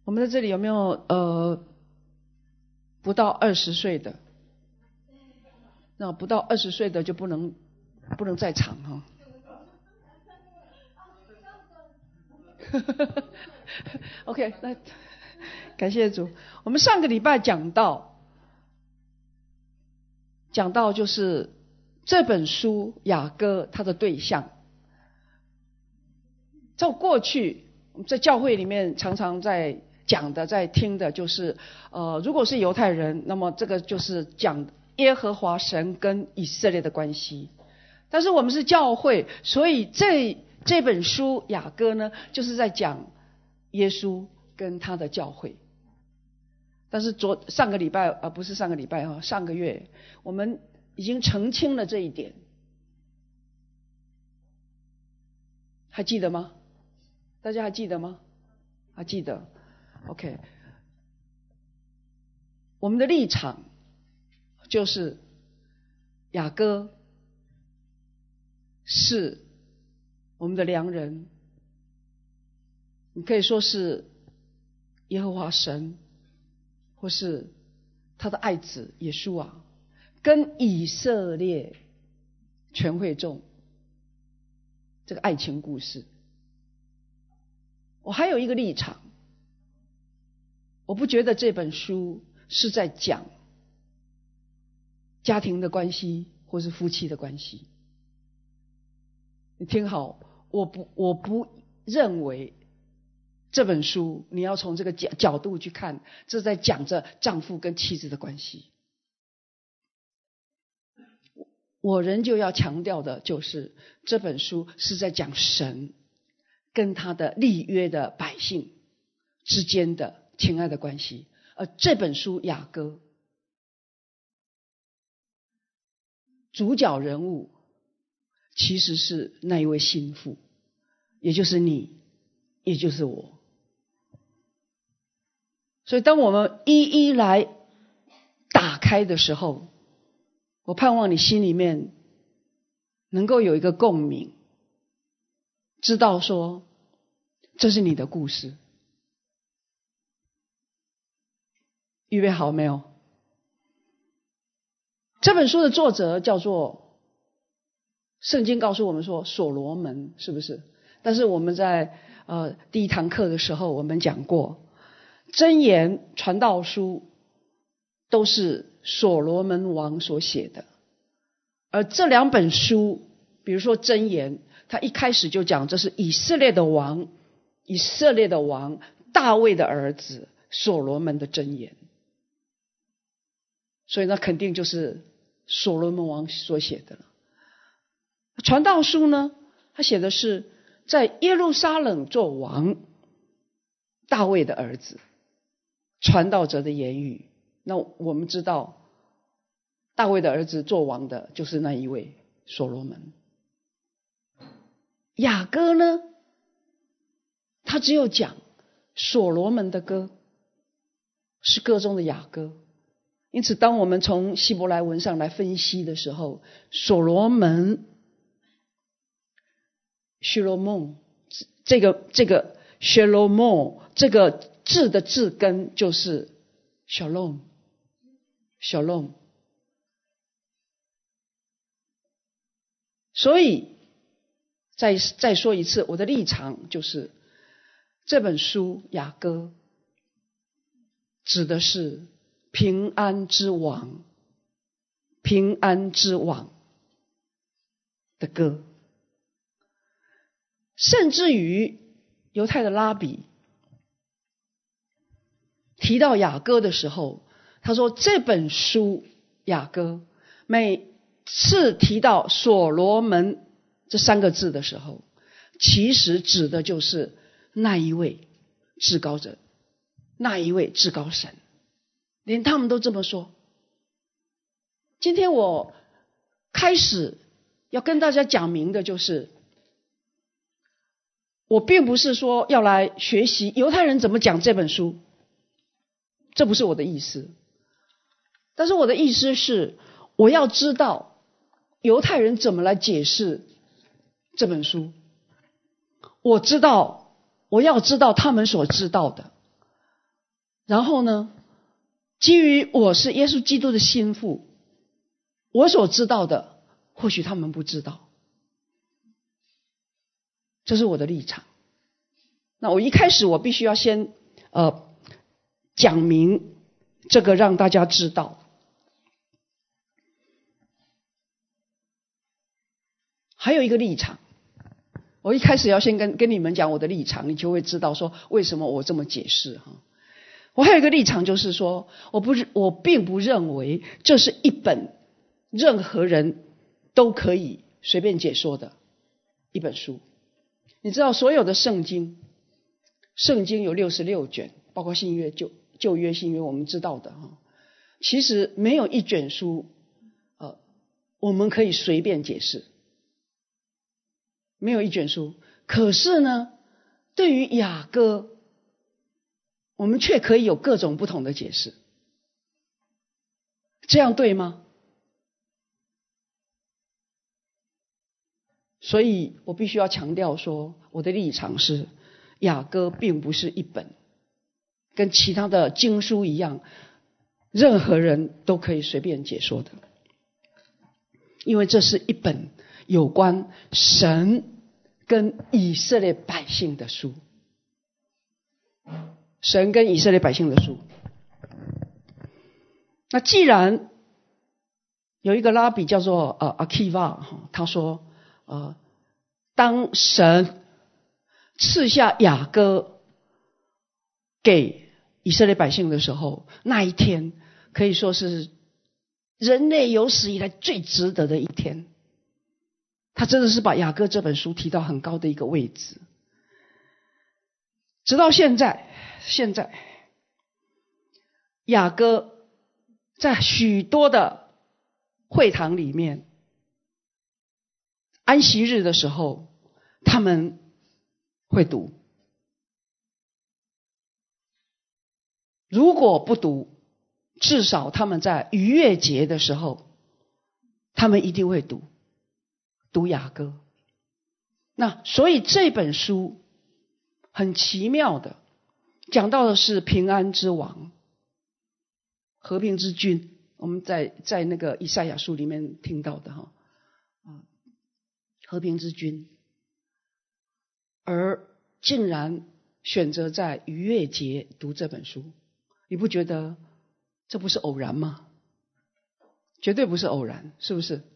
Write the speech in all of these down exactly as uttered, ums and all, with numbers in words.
我们在这里有没有呃不到二十岁的？那不到二十岁的就不能不能在场哈。OK， 那感谢主。我们上个礼拜讲到，讲到就是这本书雅歌它的对象。在过去在教会里面常常在讲的在听的就是呃如果是犹太人，那么这个就是讲耶和华神跟以色列的关系。但是我们是教会，所以这这本书雅歌呢就是在讲耶稣跟他的教会。但是昨上个礼拜呃不是上个礼拜哈，上个月我们已经澄清了这一点，还记得吗？大家还记得吗？还记得 OK。 我们的立场就是雅歌是我们的良人，你可以说是耶和华神，或是他的爱子耶稣啊，跟以色列全会众这个爱情故事。我还有一个立场，我不觉得这本书是在讲家庭的关系或是夫妻的关系。你听好，我不我不认为这本书你要从这个角角度去看，这在讲着丈夫跟妻子的关系。我仍旧要强调的就是这本书是在讲神跟他的立约的百姓之间的情爱的关系。而这本书雅歌主角人物其实是那一位心腹，也就是你，也就是我。所以当我们一一来打开的时候，我盼望你心里面能够有一个共鸣，知道说这是你的故事。预备好没有？这本书的作者叫做，圣经告诉我们说所罗门，是不是？但是我们在呃第一堂课的时候我们讲过，箴言、传道书都是所罗门王所写的。而这两本书，比如说箴言，他一开始就讲这是以色列的王，以色列的王大卫的儿子所罗门的箴言。所以那肯定就是所罗门王所写的了。传道书呢，他写的是在耶路撒冷做王大卫的儿子传道者的言语。那我们知道大卫的儿子做王的就是那一位所罗门。雅歌呢，他只有讲所罗门的歌，是歌中的雅歌。因此当我们从希伯来文上来分析的时候，所罗门 Shalom 这个这个 Shalom 这个字的字根就是 Shalom Shalom。 所以再再说一次，我的立场就是这本书雅歌指的是平安之王，平安之王的歌。甚至于犹太的拉比提到雅歌的时候，他说这本书雅歌每次提到所罗门这三个字的时候，其实指的就是那一位至高者，那一位至高神，连他们都这么说。今天我开始要跟大家讲明的就是，我并不是说要来学习犹太人怎么讲这本书，这不是我的意思。但是我的意思是，我要知道犹太人怎么来解释这本书，我知道我要知道他们所知道的， 然后呢，基于我是耶稣基督的心腹，我所知道的或许他们不知道，这是我的立场。那我一开始我必须要先呃讲明这个，让大家知道。还有一个立场，我一开始要先跟跟你们讲我的立场，你就会知道说为什么我这么解释哈。我还有一个立场，就是说我不是我并不认为这是一本任何人都可以随便解说的一本书。你知道所有的圣经，圣经有六十六卷，包括新约旧旧约新约我们知道的哈，其实没有一卷书呃我们可以随便解释，没有一卷书。可是呢，对于雅歌，我们却可以有各种不同的解释，这样对吗？所以我必须要强调说，我的立场是雅歌并不是一本跟其他的经书一样任何人都可以随便解说的，因为这是一本有关神跟以色列百姓的书，神跟以色列百姓的书。那既然有一个拉比叫做呃阿基瓦，他说呃当神赐下雅歌给以色列百姓的时候，那一天可以说是人类有史以来最值得的一天。他真的是把雅歌这本书提到很高的一个位置。直到现在，现在雅歌在许多的会堂里面，安息日的时候他们会读，如果不读，至少他们在逾越节的时候他们一定会读读雅歌。那所以这本书很奇妙的讲到的是平安之王，和平之君，我们在在那个以赛亚书里面听到的哈，和平之君，而竟然选择在逾越节读这本书，你不觉得这不是偶然吗？绝对不是偶然，是不是？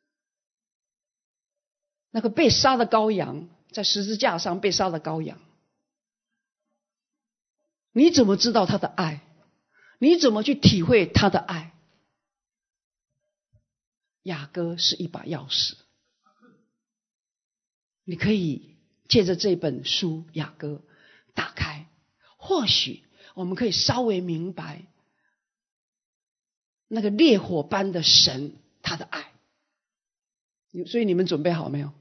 那个被杀的羔羊，在十字架上被杀的羔羊，你怎么知道他的爱？你怎么去体会他的爱？雅歌是一把钥匙，你可以借着这本书雅歌打开，或许我们可以稍微明白那个烈火般的神他的爱。所以你们准备好没有？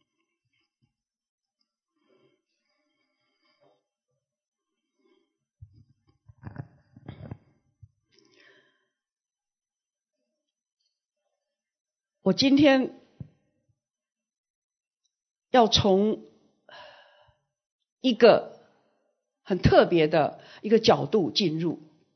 我今天要从一个很特别的一个角度进入。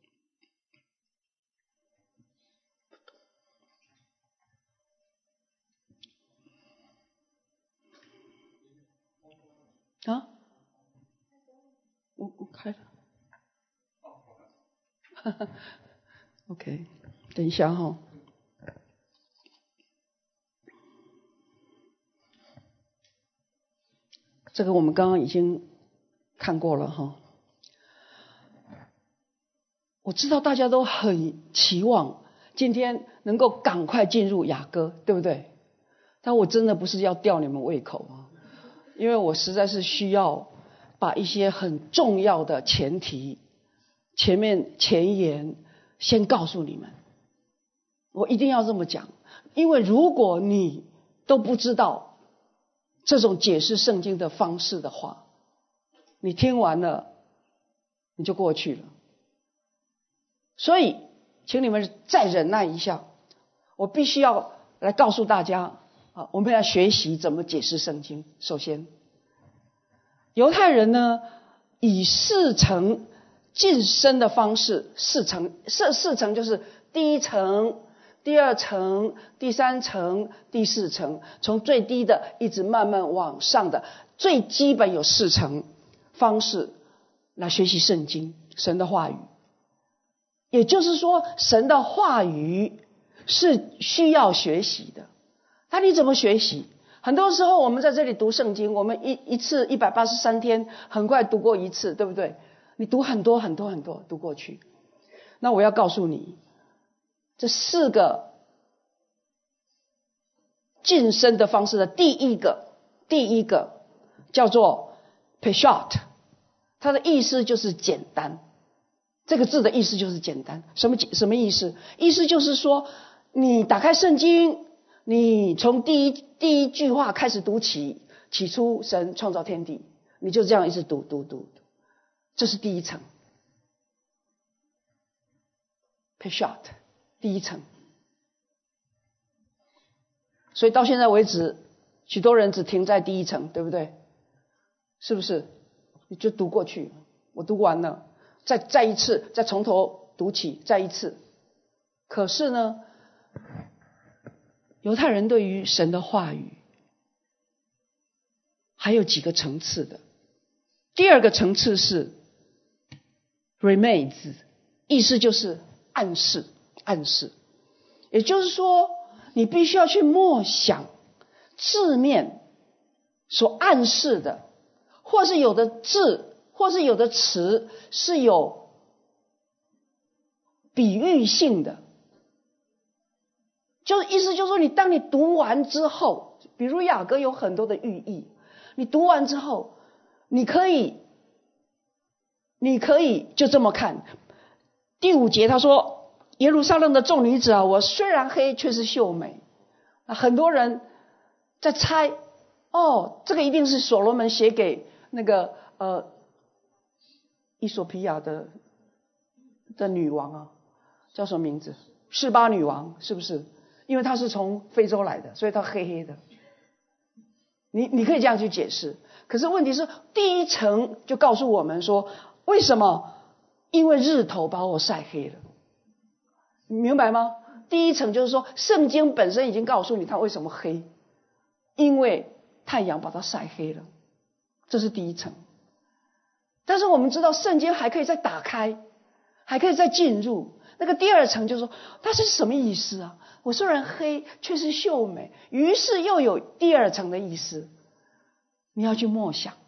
啊，我我开了，OK， 等一下哈。这个我们刚刚已经看过了哈。我知道大家都很期望今天能够赶快进入雅歌，对不对？但我真的不是要吊你们胃口啊，因为我实在是需要把一些很重要的前提、前面前言先告诉你们。我一定要这么讲，因为如果你都不知道这种解释圣经的方式的话，你听完了你就过去了。所以请你们再忍耐一下，我必须要来告诉大家啊，我们要学习怎么解释圣经。首先，犹太人呢以四层晋升的方式四层，四四层就是第一层、第二层、第三层、第四层，从最低的一直慢慢往上的，最基本有四层方式来学习圣经，神的话语。也就是说，神的话语是需要学习的。那你怎么学习？很多时候我们在这里读圣经，我们一一次一百八十三天很快读过一次，对不对？你读很多很多很多读过去。那我要告诉你，这四个晋升的方式的第一个第一个叫做 Peshat， 它的意思就是简单。这个字的意思就是简单。什么什么意思？意思就是说，你打开圣经，你从第一第一句话开始读起，起初神创造天地，你就这样一直读读读读，这是第一层 Peshat， 第一层。所以到现在为止，许多人只停在第一层，对不对？是不是？你就读过去，我读完了，再再一次，再从头读起，再一次。可是呢，犹太人对于神的话语还有几个层次的。第二个层次是 remez， 意思就是暗示，暗示。也就是说，你必须要去默想字面所暗示的，或是有的字，或是有的词是有比喻性的。就意思就是说，你当你读完之后，比如雅歌有很多的寓意，你读完之后，你可以你可以就这么看。第五节他说，耶路撒冷的众女子啊，我虽然黑却是秀美。很多人在猜，哦，这个一定是所罗门写给那个呃伊索比亚的的女王啊，叫什么名字？示巴女王，是不是？因为她是从非洲来的，所以她黑黑的。你你可以这样去解释。可是问题是，第一层就告诉我们说，为什么？因为日头把我晒黑了。你明白吗？第一层就是说，圣经本身已经告诉你它为什么黑，因为太阳把它晒黑了，这是第一层。但是我们知道圣经还可以再打开，还可以再进入。那个第二层就是说，它是什么意思啊？我虽然黑却是秀美，于是又有第二层的意思。你要去默想，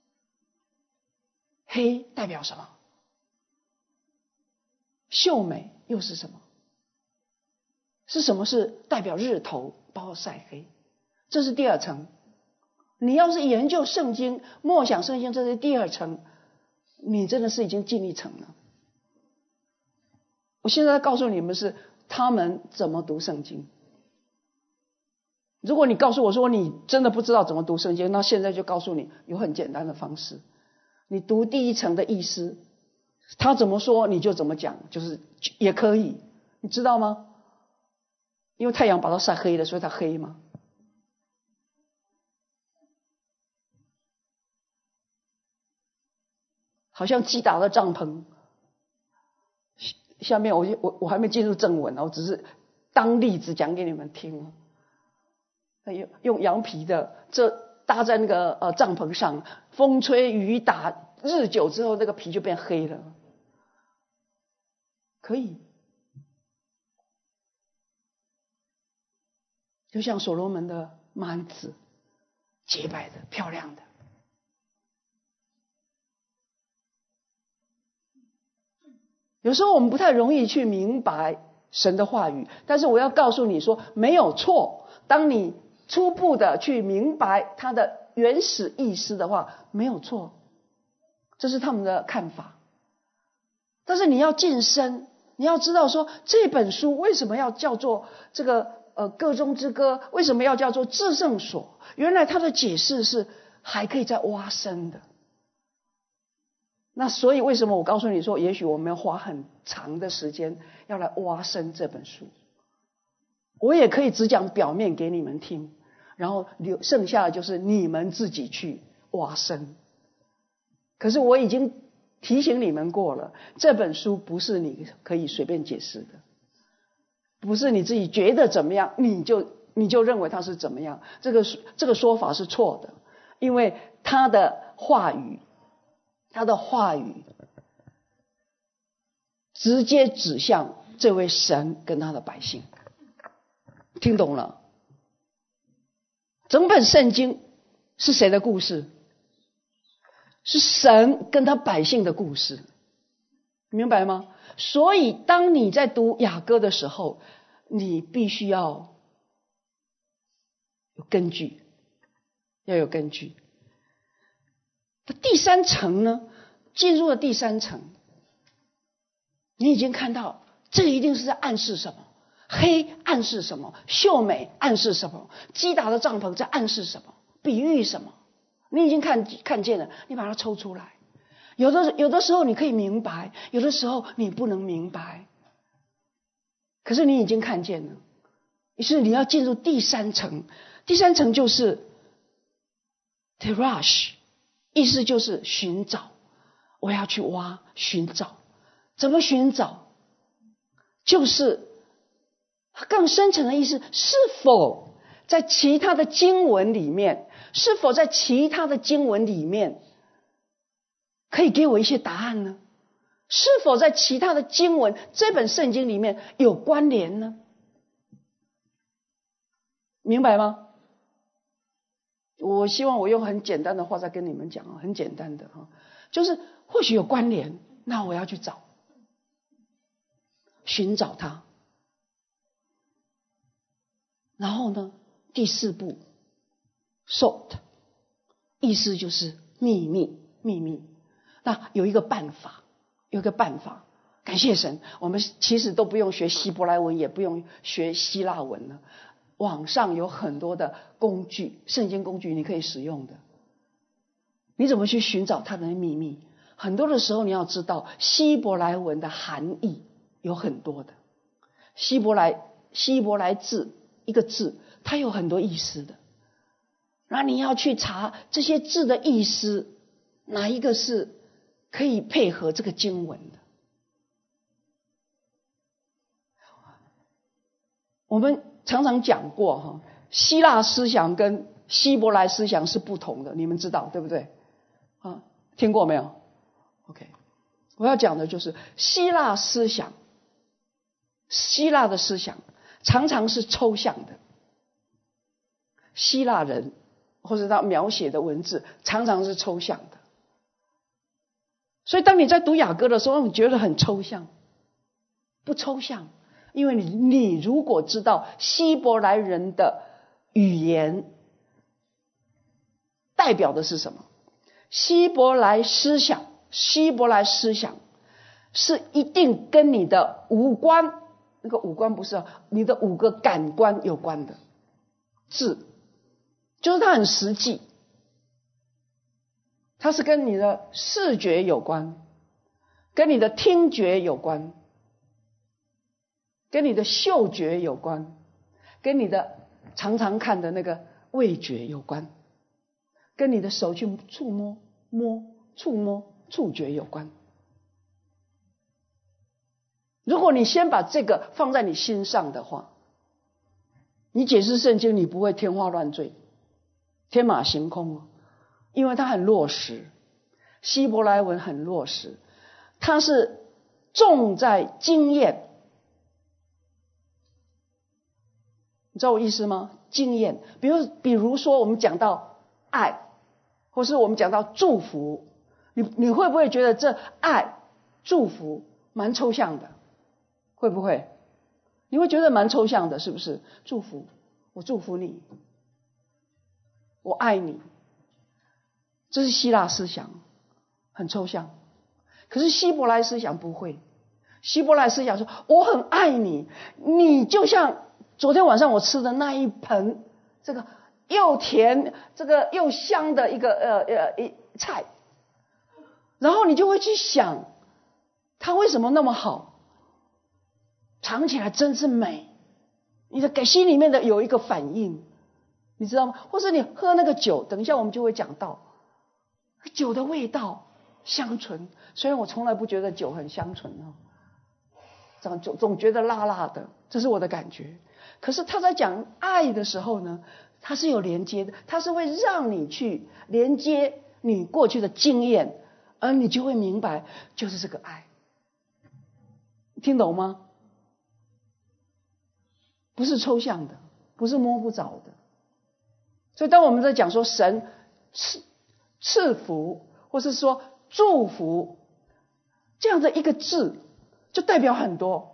黑代表什么？秀美又是什么？是什么是代表日头把我晒黑？这是第二层。你要是研究圣经，默想圣经，这是第二层，你真的是已经进一层了。我现在告诉你们是他们怎么读圣经。如果你告诉我说你真的不知道怎么读圣经，那现在就告诉你有很简单的方式。你读第一层的意思，他怎么说你就怎么讲，就是也可以，你知道吗？因为太阳把它晒黑了，所以它黑嘛。好像击打了帐篷。下面我我我还没进入正文，我只是当例子讲给你们听。用用羊皮的，这搭在那个呃帐篷上，风吹雨打，日久之后，那个皮就变黑了。可以，就像所罗门的幔子，洁白的、漂亮的。有时候我们不太容易去明白神的话语，但是我要告诉你说，没有错。当你初步的去明白它的原始意思的话，没有错，这是他们的看法。但是你要进深，你要知道说这本书为什么要叫做这个呃歌中之歌，为什么要叫做至圣所？原来它的解释是还可以再挖深的。那所以为什么我告诉你说，也许我们要花很长的时间要来挖深这本书。我也可以只讲表面给你们听，然后留剩下的就是你们自己去挖深。可是我已经提醒你们过了，这本书不是你可以随便解释的，不是你自己觉得怎么样你就你就认为它是怎么样，这个这个说法是错的，因为他的话语他的话语直接指向这位神跟他的百姓。听懂了？整本圣经是谁的故事？是神跟他百姓的故事，明白吗？所以当你在读雅歌的时候，你必须要有根据，要有根据。第三层呢，进入了第三层，你已经看到这个一定是在暗示什么，黑暗示什么，秀美暗示什么，击打的帐篷在暗示什么，比喻什么，你已经看看见了，你把它抽出来。有的有的时候你可以明白，有的时候你不能明白，可是你已经看见了。于是你要进入第三层，第三层就是 Terash， 意思就是寻找，我要去挖寻找。怎么寻找？就是更深层的意思，是否在其他的经文里面，是否在其他的经文里面可以给我一些答案呢？是否在其他的经文这本圣经里面有关联呢？明白吗？我希望我用很简单的话再跟你们讲，很简单的，就是或许有关联，那我要去找，寻找它。然后呢，第四步 sought， 意思就是秘密，秘密。那有一个办法，有一个办法，感谢神，我们其实都不用学希伯来文，也不用学希腊文了。网上有很多的工具，圣经工具你可以使用的。你怎么去寻找它的秘密？很多的时候你要知道希伯来文的含义有很多的，希伯来希伯来字一个字它有很多意思的，然后你要去查这些字的意思，哪一个是可以配合这个经文的。我们常常讲过哈，希腊思想跟希伯来思想是不同的，你们知道对不对？啊，听过没有 ？OK， 我要讲的就是希腊思想，希腊的思想常常是抽象的，希腊人或者他描写的文字常常是抽象的，所以当你在读雅歌的时候，你觉得很抽象，不抽象。因为你你如果知道希伯来人的语言代表的是什么，希伯来思想，希伯来思想是一定跟你的五官，那个五官不是你的五个感官有关的字，就是它很实际，它是跟你的视觉有关，跟你的听觉有关，跟你的嗅觉有关，跟你的常常看的那个味觉有关，跟你的手去触摸摸触摸触觉有关。如果你先把这个放在你心上的话，你解释圣经你不会天花乱坠天马行空哦，因为它很落实，希伯来文很落实，它是重在经验。你知道我意思吗？经验，比如比如说我们讲到爱，或是我们讲到祝福，你你会不会觉得这爱祝福蛮抽象的？会不会？你会觉得蛮抽象的，是不是？祝福，我祝福你，我爱你，这是希腊思想，很抽象。可是希伯来思想不会，希伯来思想说我很爱你，你就像昨天晚上我吃的那一盆这个又甜这个又香的一个呃呃菜，然后你就会去想它为什么那么好，尝起来真是美，你的心里面的有一个反应，你知道吗？或是你喝那个酒，等一下我们就会讲到酒的味道， 香醇。虽然我从来不觉得酒很香醇哦，总总总觉得辣辣的，这是我的感觉。可是他在讲爱的时候呢，它是有连接的，它是会让你去连接你过去的经验，而你就会明白，就是这个爱。听懂吗？不是抽象的，不是摸不着的。所以当我们在讲说神赐赐福，或是说祝福，这样的一个字就代表很多。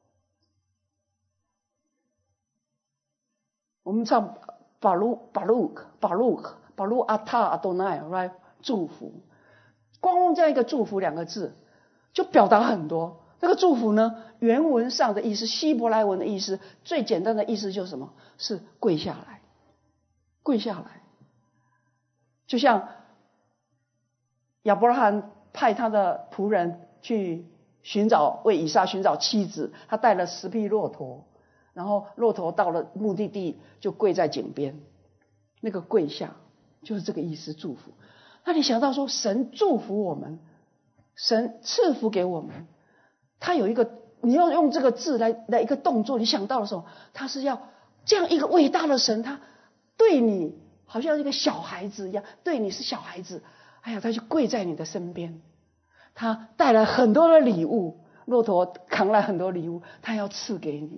我们唱巴鲁巴鲁巴鲁巴鲁阿塔阿多奈 right 祝福，光用这样一个祝福两个字就表达很多。这个祝福呢，原文上的意思，希伯来文的意思，最简单的意思就是什么？是跪下来，跪下来。就像亚伯拉罕派他的仆人去寻找，为以撒寻找妻子，他带了十匹骆驼，然后骆驼到了目的地就跪在井边，那个跪下就是这个意思，祝福。那你想到说神祝福我们，神赐福给我们，他有一个，你要用这个字来来一个动作，你想到的时候，他是要这样一个伟大的神，他对你好像一个小孩子一样，对你是小孩子，哎呀，他就跪在你的身边，他带来很多的礼物，骆驼扛来很多礼物，他要赐给你。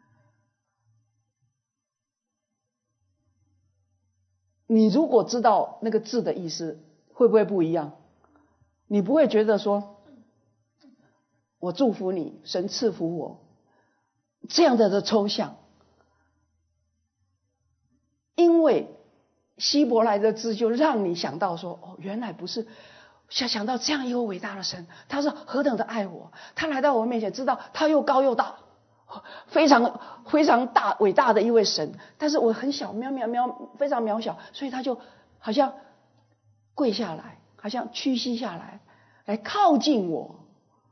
你如果知道那个字的意思，会不会不一样？你不会觉得说我祝福你，神赐福我，这样的的抽象。因为希伯来的字就让你想到说，哦，原来不是，想想到这样一个伟大的神，他是何等的爱我，他来到我面前，知道他又高又大，非常非常大伟大的一位神，但是我很小，渺渺渺非常渺小，所以他就好像跪下来，好像屈膝下来，来靠近我，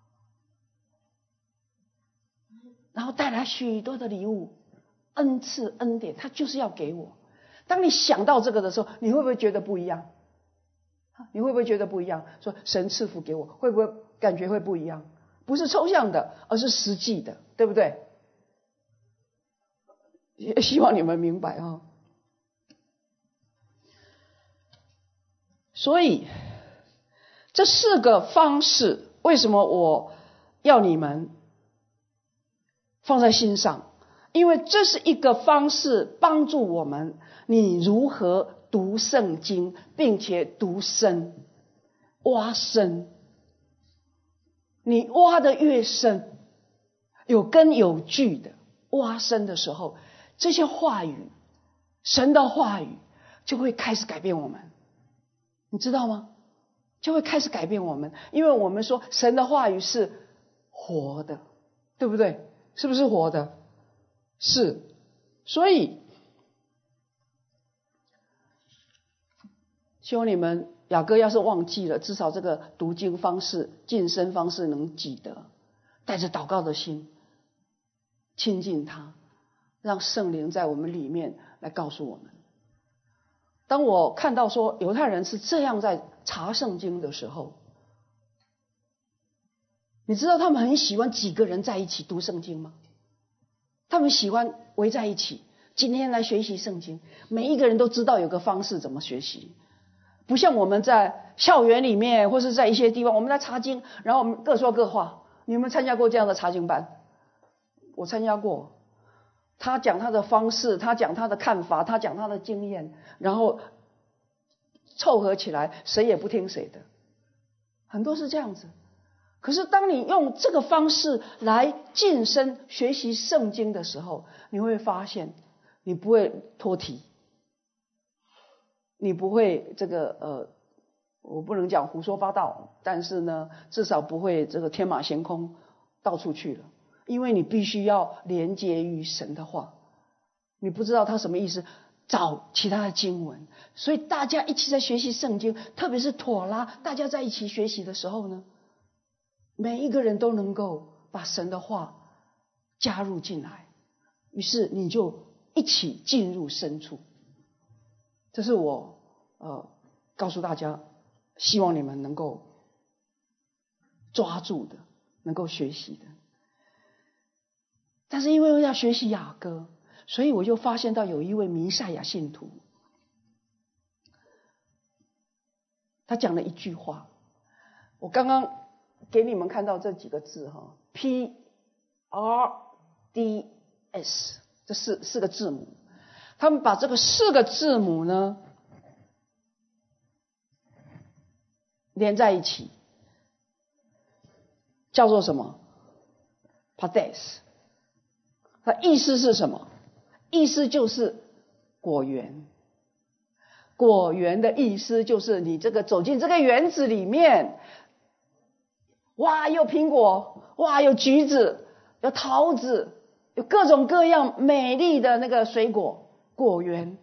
然后带来许多的礼物，恩赐恩典，他就是要给我。当你想到这个的时候，你会不会觉得不一样？你会不会觉得不一样？说神赐福给我，会不会感觉会不一样？不是抽象的，而是实际的，对不对？也希望你们明白啊。所以这四个方式，为什么我要你们放在心上？因为这是一个方式，帮助我们你如何读圣经，并且读深，挖深。你挖得越深，有根有据的挖深的时候，这些话语，神的话语就会开始改变我们，你知道吗？就会开始改变我们。因为我们说神的话语是活的，对不对？是不是活的？是。所以希望你们雅各要是忘记了，至少这个读经方式、晋升方式能记得，带着祷告的心亲近他，让圣灵在我们里面来告诉我们。当我看到说犹太人是这样在查圣经的时候，你知道他们很喜欢几个人在一起读圣经吗？他们喜欢围在一起，今天来学习圣经，每一个人都知道有个方式怎么学习。不像我们在校园里面或是在一些地方，我们在查经，然后我们各说各话。你有没有参加过这样的查经班？我参加过。他讲他的方式，他讲他的看法，他讲他的经验，然后凑合起来，谁也不听谁的，很多是这样子。可是当你用这个方式来晋升学习圣经的时候，你会发现你不会脱题，你不会这个呃，我不能讲胡说八道，但是呢，至少不会这个天马行空到处去了。因为你必须要连接于神的话，你不知道他什么意思，找其他的经文。所以大家一起在学习圣经，特别是妥拉，大家在一起学习的时候呢，每一个人都能够把神的话加入进来，于是你就一起进入深处。这是我呃告诉大家，希望你们能够抓住的，能够学习的。但是因为要学习雅歌，所以我就发现到有一位弥赛亚信徒，他讲了一句话，我刚刚给你们看到这几个字哈 ，P R D S 这四四个字母，他们把这个四个字母呢连在一起，叫做什么 ？Pardes。它意思是什么？意思就是果园。果园的意思就是你这个走进这个园子里面，哇，有苹果，哇，有橘子，有桃子，有各种各样美丽的那个水果，果园，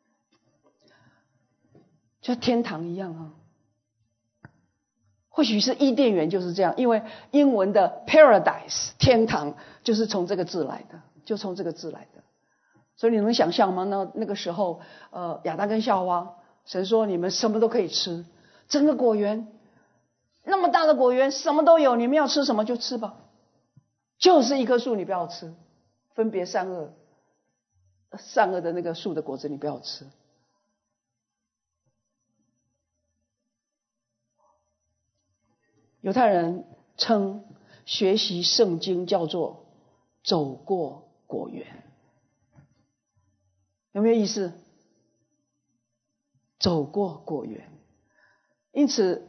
就天堂一样啊。或许是伊甸园就是这样，因为英文的 paradise 天堂就是从这个字来的，就从这个字来的。所以你能想象吗？那那个时候，呃，亚当跟夏娃，神说你们什么都可以吃，整个果园那么大的果园，什么都有，你们要吃什么就吃吧，就是一棵树你不要吃，分别善恶善恶的那个树的果子你不要吃。犹太人称学习圣经叫做走过果园，有没有意思？走过果园。因此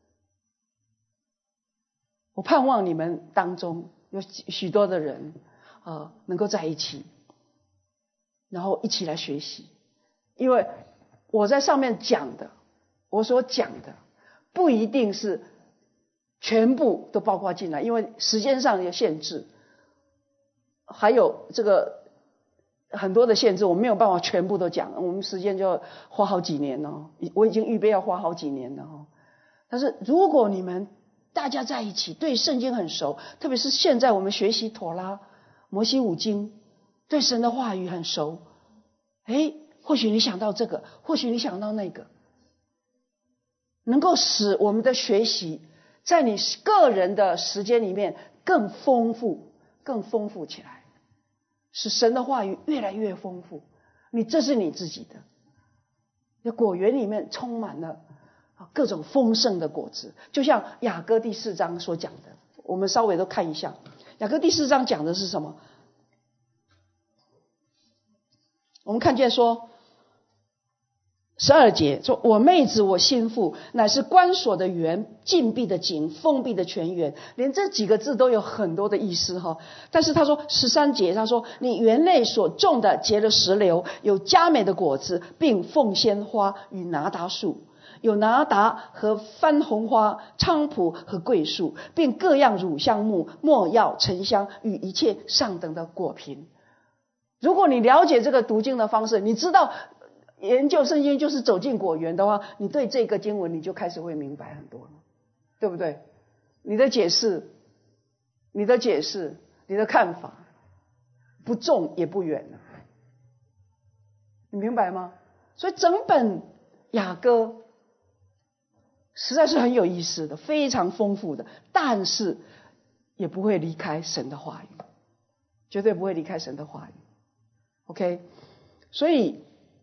我盼望你们当中有许多的人呃能够在一起，然后一起来学习。因为我在上面讲的，我所讲的不一定是全部都包括进来，因为时间上有限制，还有这个很多的限制，我没有办法全部都讲，我们时间就花好几年了，我已经预备要花好几年了。但是如果你们大家在一起，对圣经很熟，特别是现在我们学习妥拉、摩西五经，对神的话语很熟，诶，或许你想到这个，或许你想到那个，能够使我们的学习在你个人的时间里面更丰富，更丰富起来，使神的话语越来越丰富。你这是你自己的，那果园里面充满了各种丰盛的果子，就像雅歌第四章所讲的，我们稍微都看一下。雅歌第四章讲的是什么？我们看见说十二节说，我妹子我心腹乃是关锁的园，禁闭的井，封闭的泉源。连这几个字都有很多的意思哈。但是他说十三节，他说你园内所种的结了石榴，有佳美的果子，并凤仙花与拿达树，有拿达和番红花、菖蒲和桂树，并各样乳香木、没药、沉香与一切上等的果品。如果你了解这个读经的方式，你知道研究圣经就是走进果园的话，你对这个经文你就开始会明白很多了，对不对？你的解释你的解释你的看法不重也不远了，你明白吗？所以整本雅歌实在是很有意思的，非常丰富的，但是也不会离开神的话语，绝对不会离开神的话语。 OK， 所以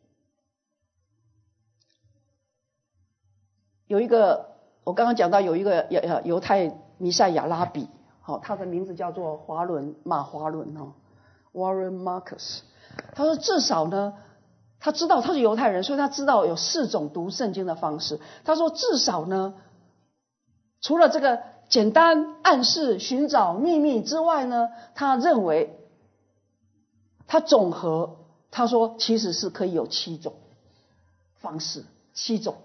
有一个我刚刚讲到有一个犹太弥赛亚拉比，好，他的名字叫做华伦马华伦哦 Warren Marcus。 他说至少呢，他知道他是犹太人，所以他知道有四种读圣经的方式。他说至少呢，除了这个简单暗示寻找秘密之外呢，他认为他总和他说其实是可以有七种方式，七种。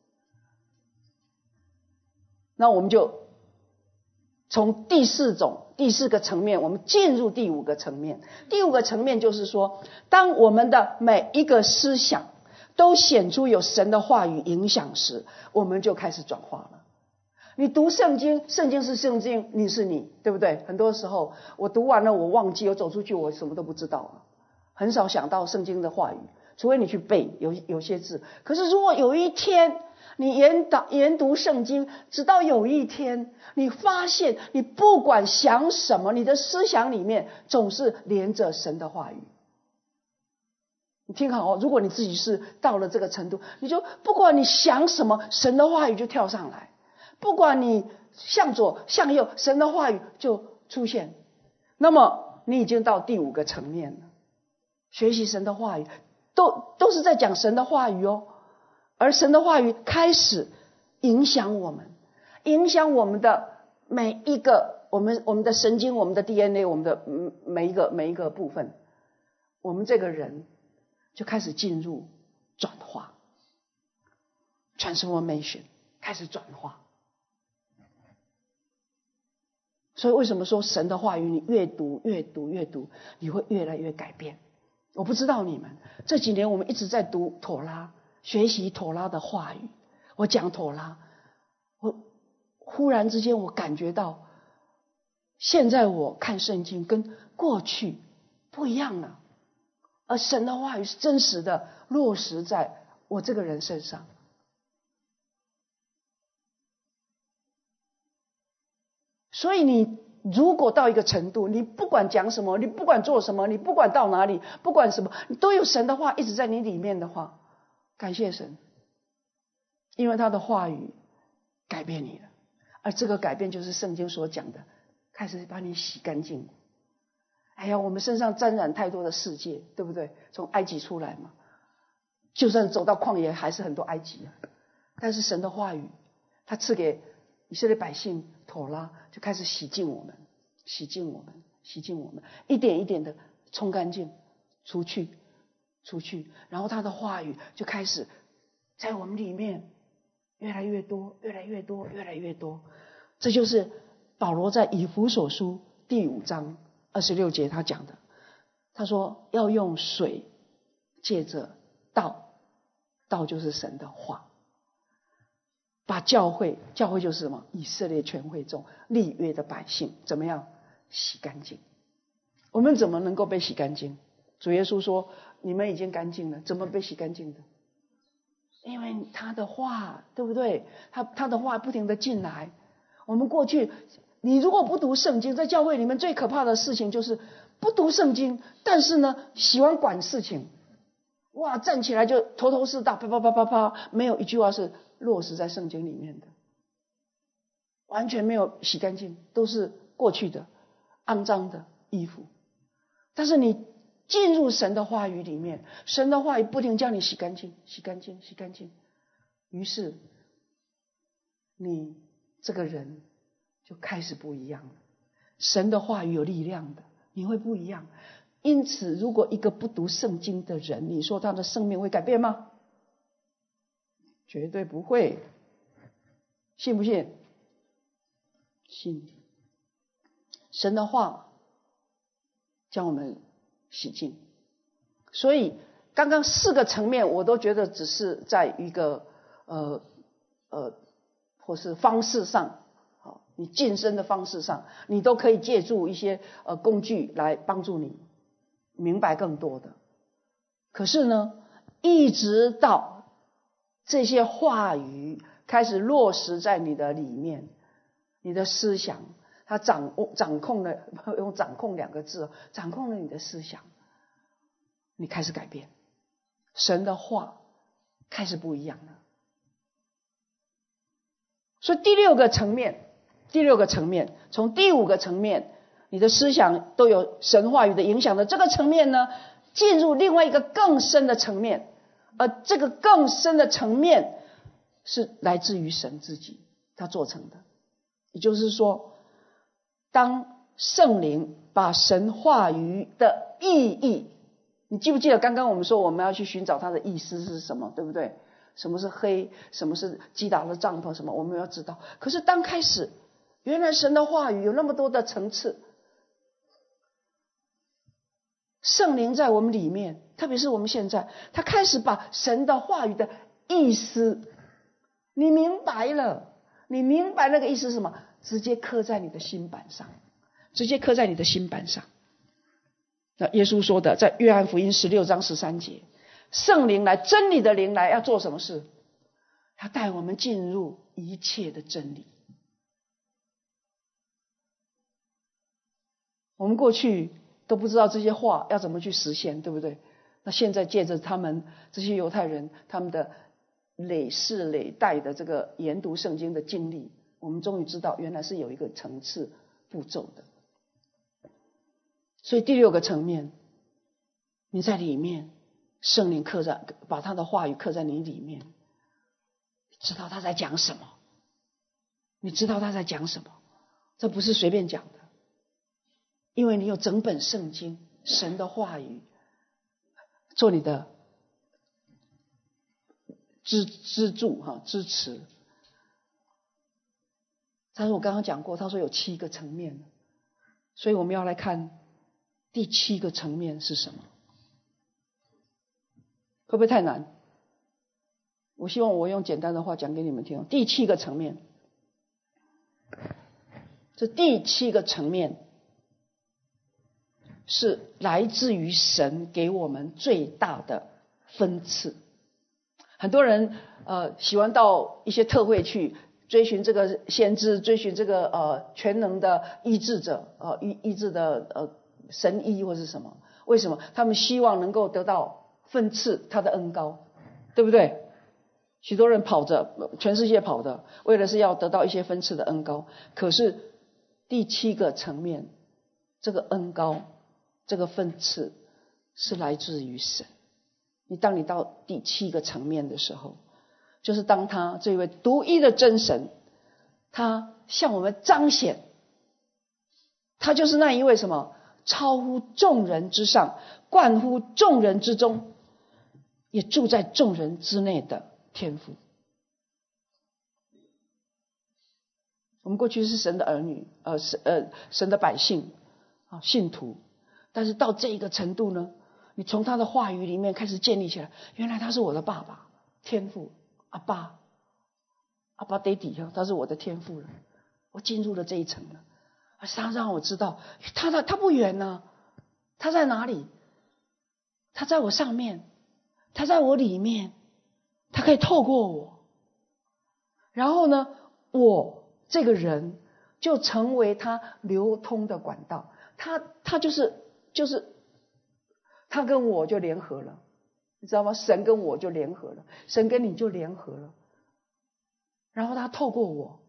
那我们就从第四种第四个层面我们进入第五个层面。第五个层面就是说，当我们的每一个思想都显出有神的话语影响时，我们就开始转化了。你读圣经，圣经是圣经，你是你，对不对？很多时候我读完了我忘记，我走出去我什么都不知道了，很少想到圣经的话语，除非你去背有有些字。可是如果有一天你研导研读圣经，直到有一天你发现你不管想什么，你的思想里面总是连着神的话语。你听好哦，如果你自己是到了这个程度，你就不管你想什么，神的话语就跳上来，不管你向左向右，神的话语就出现。那么你已经到第五个层面了，学习神的话语都都是在讲神的话语哦，而神的话语开始影响我们，影响我们的每一个我们我们的神经，我们的 D N A， 我们的每一个每一个部分，我们这个人就开始进入转化 transformation， 开始转化。所以为什么说神的话语你越读越读越读，你会越来越改变。我不知道你们这几年我们一直在读妥拉，学习妥拉的话语，我讲妥拉，我忽然之间我感觉到现在我看圣经跟过去不一样了，而神的话语是真实的落实在我这个人身上。所以你如果到一个程度，你不管讲什么，你不管做什么，你不管到哪里，不管什么，你都有神的话一直在你里面的话，感谢神，因为他的话语改变你了。而这个改变就是圣经所讲的，开始把你洗干净。哎呀，我们身上沾染太多的世界，对不对？从埃及出来嘛，就算走到旷野还是很多埃及啊。但是神的话语他赐给以色列百姓妥拉，就开始洗净我们，洗净我们，洗净我们，一点一点的冲干净，除去，除去，然后他的话语就开始在我们里面越来越多，越来越多，越来越多。这就是保罗在以弗所书第五章二十六节他讲的，他说要用水借着道，道就是神的话，把教会，教会就是什么？以色列全会众立约的百姓怎么样洗干净？我们怎么能够被洗干净？主耶稣说你们已经干净了，怎么被洗干净的？因为他的话，对不对？他他的话不停的进来。我们过去你如果不读圣经，在教会里面最可怕的事情就是不读圣经，但是呢喜欢管事情，哇，站起来就头头是道，啪啪啪啪啪，没有一句话是落实在圣经里面的，完全没有洗干净，都是过去的肮脏的衣服。但是你进入神的话语里面，神的话语不停叫你洗干净，洗干净，洗干净，于是你这个人就开始不一样了。神的话语有力量的，你会不一样。因此如果一个不读圣经的人，你说他的生命会改变吗？绝对不会。信不信？信。神的话将我们洗净。所以刚刚四个层面我都觉得只是在一个呃呃或是方式上，好，你晋升的方式上，你都可以借助一些呃工具来帮助你明白更多的。可是呢，一直到这些话语开始落实在你的里面，你的思想它掌掌控了，用掌控两个字，掌控了你的思想，你开始改变，神的话开始不一样了。所以第六个层面，第六个层面，从第五个层面，你的思想都有神话语的影响的这个层面呢，进入另外一个更深的层面，而这个更深的层面是来自于神自己，他做成的。也就是说，当圣灵把神话语的意义，你记不记得刚刚我们说我们要去寻找它的意思是什么，对不对？什么是黑，什么是击打的帐篷，什么我们要知道。可是当开始原来神的话语有那么多的层次，圣灵在我们里面，特别是我们现在，他开始把神的话语的意思你明白了，你明白那个意思是什么，直接刻在你的心板上，直接刻在你的心板上。那耶稣说的在约翰福音十六章十三节，圣灵来，真理的灵来要做什么事？ 他带我们进入一切的真理。我们过去都不知道这些话要怎么去实现，对不对？那现在借着他们这些犹太人他们的累世累代的这个研读圣经的经历，我们终于知道原来是有一个层次步骤的。所以第六个层面，你在里面，圣灵刻在，把他的话语刻在你里面，知道他在讲什么，你知道他在讲什么，这不是随便讲的，因为你有整本圣经神的话语做你的支支柱哈支持。但是我刚刚讲过，他说有七个层面，所以我们要来看第七个层面是什么？会不会太难？我希望我用简单的话讲给你们听。第七个层面，这第七个层面是来自于神给我们最大的分赐。很多人呃喜欢到一些特会去追寻这个先知，追寻这个呃全能的医治者，呃医医治的呃神医或是什么？为什么？他们希望能够得到分赐他的恩膏，对不对？许多人跑着，全世界跑的，为了是要得到一些分赐的恩膏。可是第七个层面，这个恩膏，这个分赐是来自于神。你当你到第七个层面的时候，就是当他这位独一的真神，他向我们彰显，他就是那一位什么超乎众人之上，冠乎众人之中，也住在众人之内的天父。我们过去是神的儿女，呃，神呃神的百姓啊，信徒。但是到这一个程度呢，你从他的话语里面开始建立起来，原来他是我的爸爸，天父，阿爸，阿爸爹地，他是我的天父了。我进入了这一层了，他让我知道，他他他不远呢、啊，他在哪里？他在我上面，他在我里面，他可以透过我。然后呢，我这个人就成为他流通的管道，他他就是就是他跟我就联合了，你知道吗？神跟我就联合了，神跟你就联合了，然后他透过我，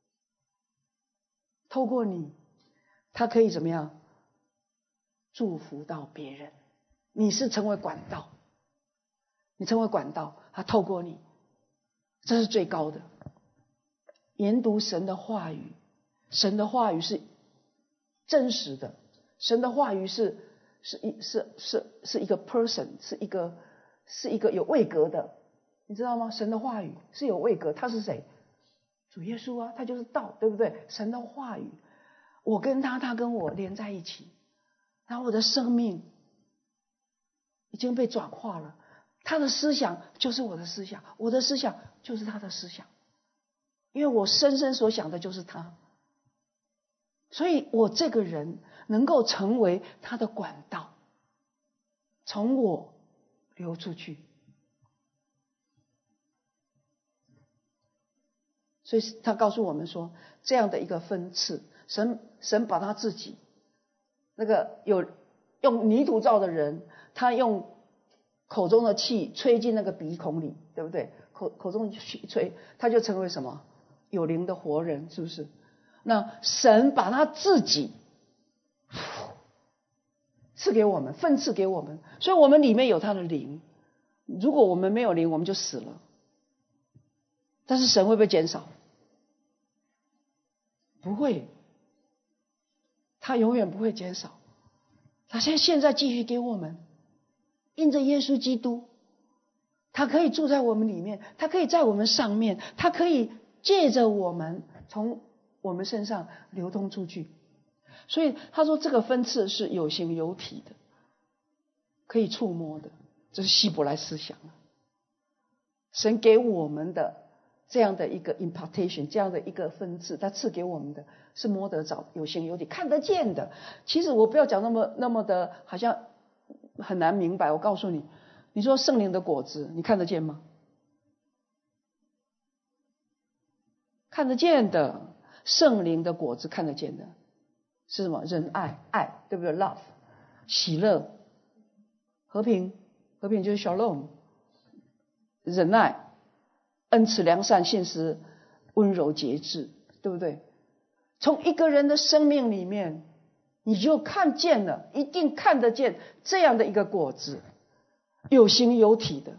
透过你，他可以怎么样祝福到别人。你是成为管道，你成为管道，他透过你，这是最高的。研读神的话语，神的话语是真实的，神的话语是是一是是是一个 person， 是一个是一个有位格的，你知道吗？神的话语是有位格，他是谁？主耶稣啊，他就是道，对不对？神的话语，我跟他，他跟我连在一起，然后我的生命已经被转化了，他的思想就是我的思想，我的思想就是他的思想，因为我深深所想的就是他，所以我这个人能够成为他的管道，从我流出去。所以他告诉我们说，这样的一个分赐，神神把他自己那个有用泥土造的人，他用口中的气吹进那个鼻孔里，对不对？口口中的气吹，他就成为什么？有灵的活人，是不是？那神把他自己赐给我们，分赐给我们，所以我们里面有他的灵。如果我们没有灵，我们就死了。但是神会不会减少？不会，他永远不会减少。他现在现在继续给我们，印着耶稣基督，他可以住在我们里面，他可以在我们上面，他可以借着我们从我们身上流通出去。所以他说这个分赐是有形有体的，可以触摸的，这是希伯来思想。神给我们的这样的一个 impartation， 这样的一个分赐，他赐给我们的是摸得着、有形有体、看得见的。其实我不要讲那么那么的好像很难明白。我告诉你，你说圣灵的果子你看得见吗？ 看得见的，圣灵的果子看得见的是什么？仁爱，爱，对不对 ？Love， 喜乐，和平，和平就是 Shalom， 忍耐，恩慈、良善、信实、温柔、节制，对不对？从一个人的生命里面，你就看见了，一定看得见这样的一个果子，有形有体的。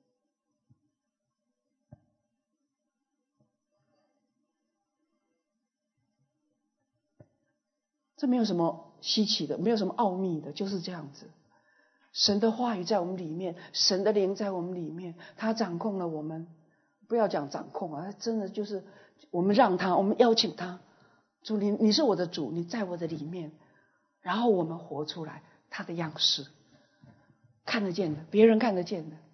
这没有什么稀奇的，没有什么奥秘的，就是这样子。神的话语在我们里面，神的灵在我们里面，他掌控了我们。不要讲掌控啊，真的就是我们让他，我们邀请他，主你你是我的主，你在我的里面，然后我们活出来他的样式，看得见的，别人看得见的。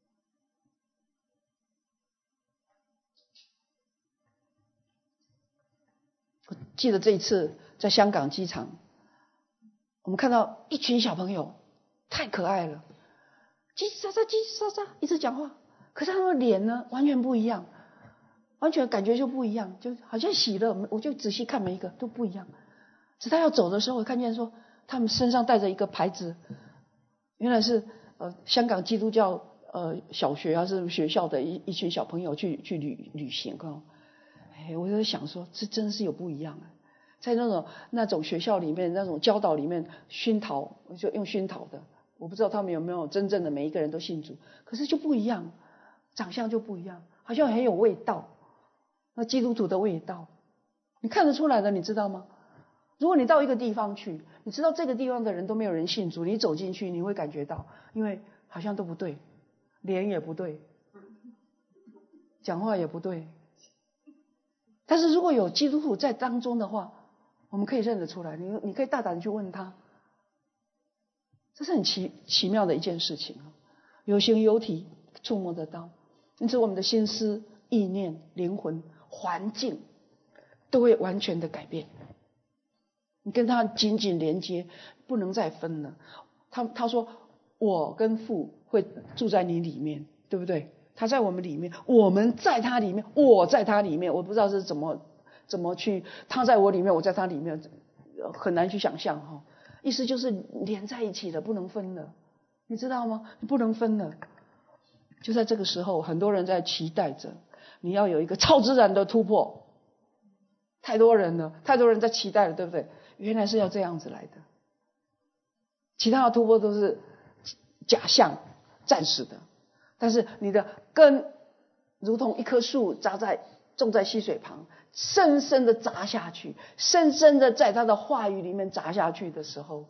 我记得这一次在香港机场，我们看到一群小朋友，太可爱了，叽叽喳喳叽叽喳喳一直讲话，可是他们的脸呢完全不一样，完全感觉就不一样，就好像喜乐，我就仔细看每一个都不一样。直到要走的时候，我看见说他们身上带着一个牌子，原来是呃香港基督教呃小学还是学校的一一群小朋友去去旅旅行哦。哎，我就想说，这真是有不一样啊！在那种那种学校里面，那种教导里面熏陶，就用熏陶的，我不知道他们有没有真正的每一个人都信主，可是就不一样，长相就不一样，好像很有味道，那基督徒的味道，你看得出来的，你知道吗？如果你到一个地方去，你知道这个地方的人都没有人信主，你走进去你会感觉到，因为好像都不对，脸也不对，讲话也不对。但是如果有基督徒在当中的话，我们可以认得出来，你你可以大胆的去问他，这是很奇奇妙的一件事情，有形有体，触摸得到，因此我们的心思、意念、灵魂、环境都会完全的改变。你跟他紧紧连接，不能再分了。他他说我跟父会住在你里面，对不对？他在我们里面，我们在他里面，我在他里面，我不知道是怎么怎么去，他在我里面，我在他里面，很难去想象哈。意思就是连在一起了，不能分了，你知道吗？不能分了。就在这个时候，很多人在期待着你要有一个超自然的突破，太多人了，太多人在期待了，对不对？原来是要这样子来的，其他的突破都是假象，暂时的。但是你的根如同一棵树扎在种在溪水旁，深深的扎下去，深深的在他的话语里面扎下去的时候，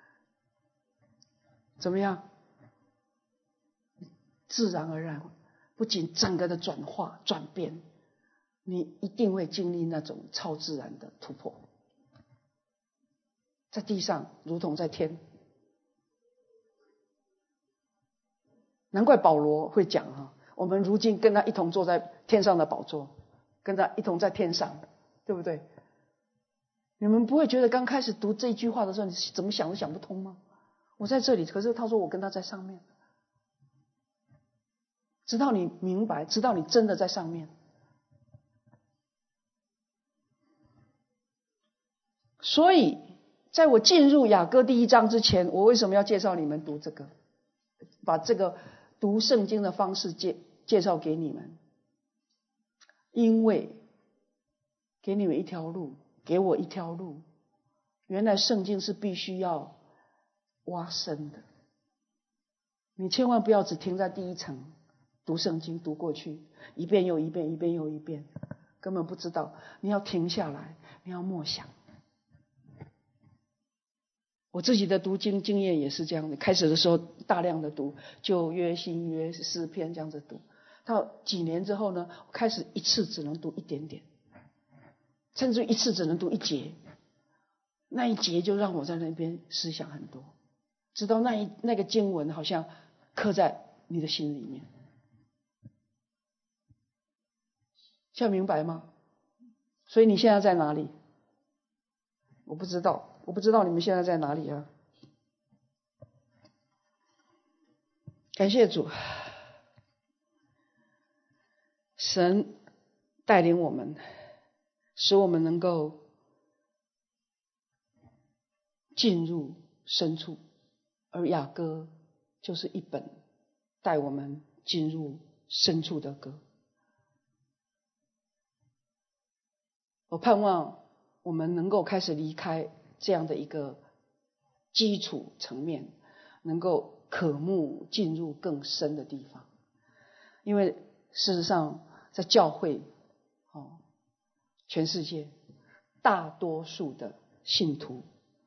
怎么样？自然而然，不仅整个的转化转变，你一定会经历那种超自然的突破，在地上如同在天。难怪保罗会讲啊，我们如今跟他一同坐在天上的宝座，跟他一同在天上，对不对？你们不会觉得刚开始读这句话的时候，你怎么想都想不通吗？我在这里，可是他说我跟他在上面，直到你明白，直到你真的在上面。所以在我进入雅歌第一章之前，我为什么要介绍你们读这个，把这个读圣经的方式介介绍给你们？因为给你们一条路，给我一条路。原来圣经是必须要挖深的，你千万不要只停在第一层读圣经，读过去一遍又一遍，一遍又一遍，根本不知道。你要停下来，你要默想。我自己的读经经验也是这样的，开始的时候大量的读旧约、新约、诗篇这样子读，到几年之后呢，我开始一次只能读一点点，甚至一次只能读一节，那一节就让我在那边思想很多，直到那一那个经文好像刻在你的心里面。现在明白吗？所以你现在在哪里？我不知道。我不知道你们现在在哪里啊？感谢主，神带领我们使我们能够进入深处，而雅歌就是一本带我们进入深处的歌。我盼望我们能够开始离开这样的一个基础层面，能够渴慕进入更深的地方。因为事实上在教会哦，全世界大多数的信徒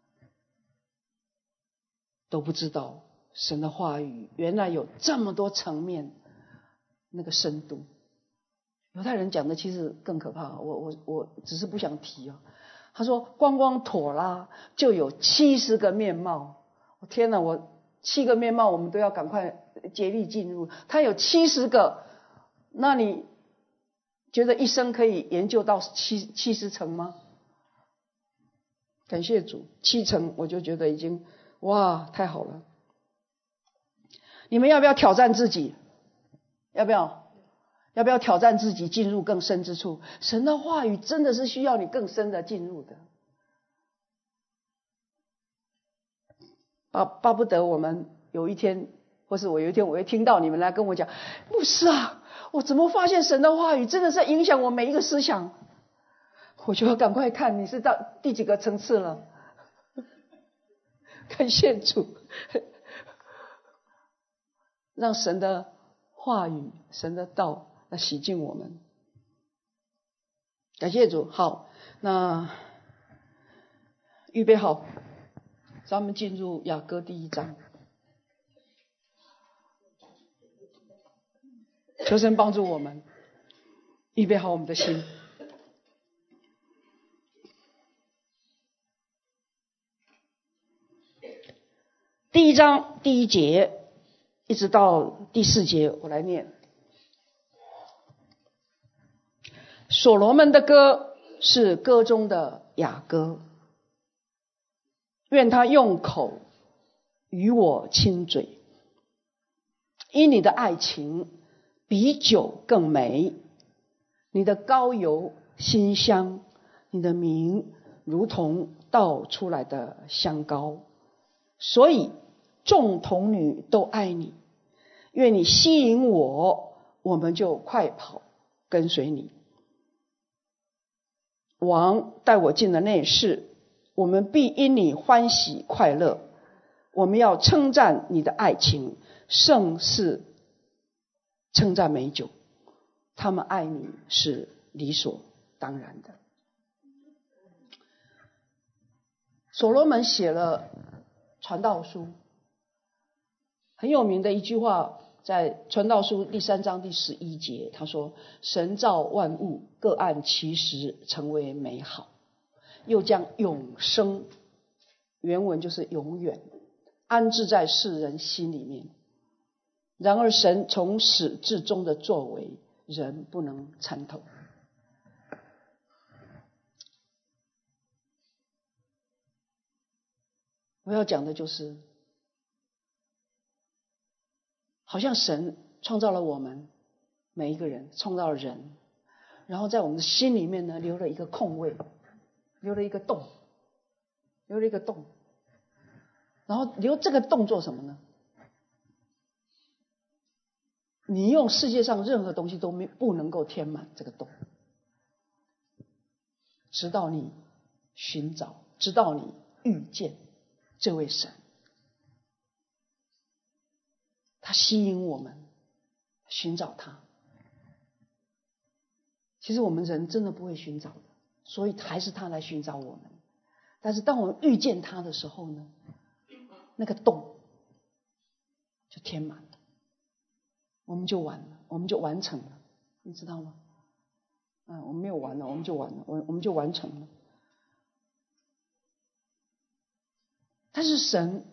都不知道神的话语原来有这么多层面，那个深度。犹太人讲的其实更可怕，我我我只是不想提哦。他说光光妥拉就有七十个面貌，我天哪，我七个面貌我们都要赶快竭力进入，他有七十个，那你觉得一生可以研究到七七十层吗？感谢主，七层我就觉得已经哇太好了。你们要不要挑战自己？要不要？要不要挑战自己进入更深之处？神的话语真的是需要你更深的进入的。巴巴不得我们有一天，或是我有一天我会听到你们来跟我讲，牧师啊，我怎么发现神的话语真的在影响我每一个思想？我就要赶快看你是到第几个层次了。感谢主，让神的话语、神的道来洗净我们。感谢主。好，那预备好，咱们进入雅歌第一章。求神帮助我们，预备好我们的心。第一章第一节一直到第四节，我来念。所罗门的歌是歌中的雅歌，愿他用口与我亲嘴，因你的爱情比酒更美，你的膏油馨香，你的名如同倒出来的香膏，所以众童女都爱你。愿你吸引我，我们就快跑跟随你。王带我进了内室，我们必因你欢喜快乐。我们要称赞你的爱情，胜似称赞美酒。他们爱你是理所当然的。所罗门写了传道书，很有名的一句话，在传道书第三章第十一节，他说：神造万物，各按其时成为美好，又将永生，原文就是永远，安置在世人心里面。然而神从始至终的作为，人不能参透。我要讲的就是，好像神创造了我们每一个人，创造了人，然后在我们的心里面呢留了一个空位，留了一个洞，留了一个洞，然后留这个洞做什么呢？你用世界上任何东西都没不能够填满这个洞，直到你寻找，直到你遇见这位神。他吸引我们寻找他。其实我们人真的不会寻找的，所以还是他来寻找我们。但是当我们遇见他的时候呢，那个洞就填满了，我们就完了，我们就完成了，你知道吗？嗯，我们没有完了，我们就完了，我我们就完成了。但是神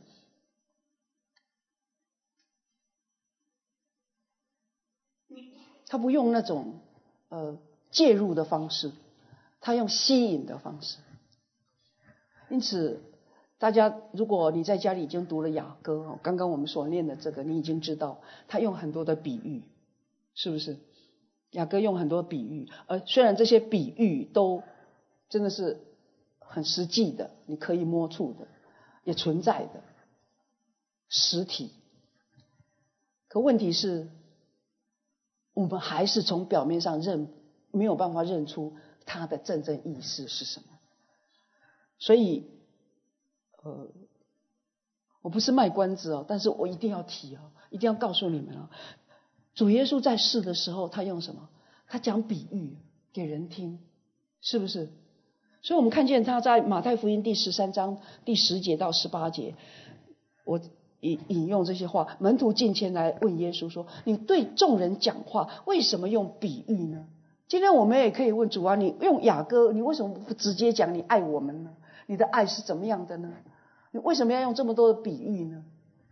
他不用那种呃介入的方式，他用吸引的方式。因此大家如果你在家里已经读了雅歌，刚刚我们所念的这个，你已经知道他用很多的比喻，是不是？雅歌用很多比喻，而虽然这些比喻都真的是很实际的，你可以摸触的，也存在的实体。可问题是，我们还是从表面上认没有办法认出它的真正意思是什么。所以呃，我不是卖关子哦，但是我一定要提哦，一定要告诉你们哦，主耶稣在世的时候，他用什么？他讲比喻给人听，是不是？所以我们看见他在马太福音第十三章第十节到十八节，我引引用这些话，门徒进前来问耶稣说：“你对众人讲话，为什么用比喻呢？”今天我们也可以问主啊，你用雅歌，你为什么不直接讲你爱我们呢？你的爱是怎么样的呢？你为什么要用这么多的比喻呢？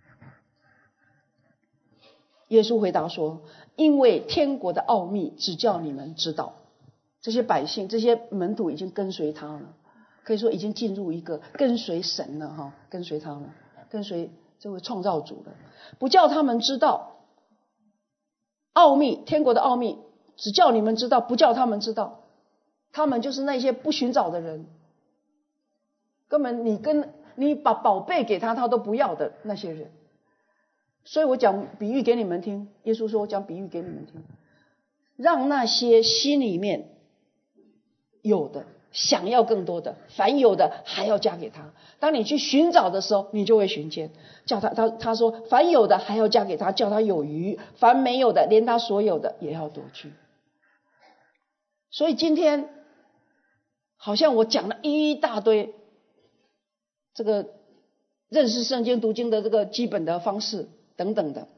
耶稣回答说：“因为天国的奥秘只叫你们知道。”这些百姓，这些门徒已经跟随他了，可以说已经进入一个跟随神了哈，跟随他了，跟随这位创造主了。不叫他们知道奥秘，天国的奥秘只叫你们知道，不叫他们知道。他们就是那些不寻找的人，根本你跟你把宝贝给他，他都不要的那些人。所以我讲比喻给你们听，耶稣说我讲比喻给你们听，让那些心里面有的想要更多的，凡有的还要加给他。当你去寻找的时候，你就会寻见。叫他他他说凡有的还要加给他，叫他有余；凡没有的，连他所有的也要夺去。所以今天好像我讲了一大堆这个认识圣经读经的这个基本的方式等等的，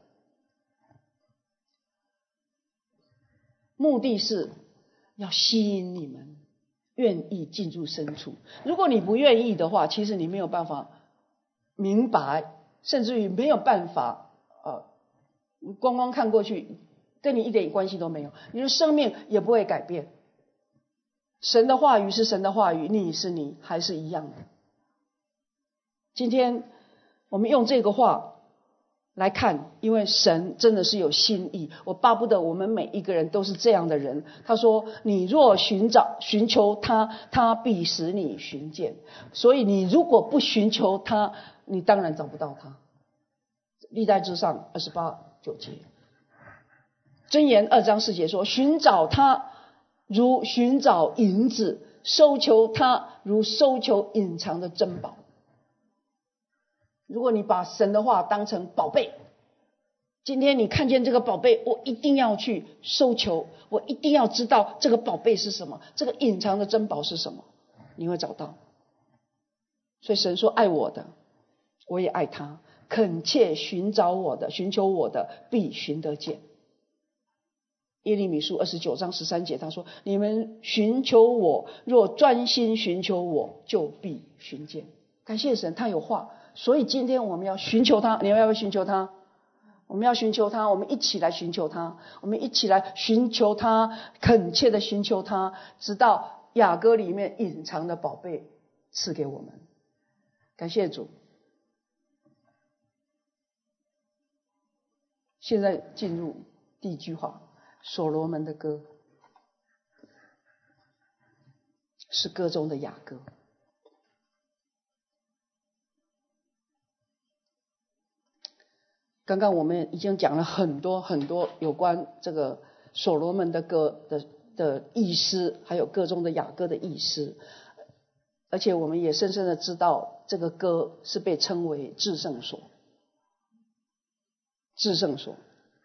目的是要吸引你们愿意进入深处。如果你不愿意的话，其实你没有办法明白，甚至于没有办法呃，光光看过去跟你一点关系都没有，你的生命也不会改变。神的话语是神的话语，你是你，还是一样的。今天我们用这个话来看，因为神真的是有心意，我巴不得我们每一个人都是这样的人。他说你若寻找寻求他，他必使你寻见。所以你如果不寻求他，你当然找不到他。历代志上二十八九节，箴言二章四节说，寻找他如寻找银子，搜求他如搜求隐藏的珍宝。如果你把神的话当成宝贝，今天你看见这个宝贝，我一定要去搜求，我一定要知道这个宝贝是什么，这个隐藏的珍宝是什么，你会找到。所以神说爱我的，我也爱他，恳切寻找我的，寻求我的，必寻得见。耶利米书二十九章十三节他说，你们寻求我，若专心寻求我，就必寻见。感谢神，他有话。所以今天我们要寻求他，你们要不要寻求他？我们要寻求他，我们一起来寻求他，我们一起来寻求他，恳切的寻求他，直到雅歌里面隐藏的宝贝赐给我们。感谢主。现在进入第一句话，所罗门的歌是歌中的雅歌。刚刚我们已经讲了很多很多有关这个所罗门的歌的的意思，还有歌中的雅歌的意思，而且我们也深深的知道这个歌是被称为至圣所。至圣所，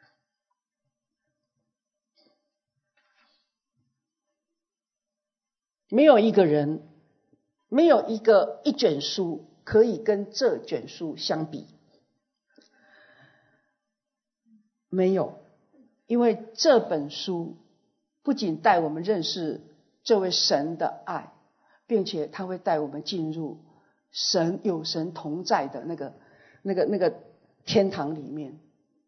没有一个人，没有一个一卷书可以跟这卷书相比。没有，因为这本书不仅带我们认识这位神的爱，并且他会带我们进入神有神同在的那个那个那个天堂里面。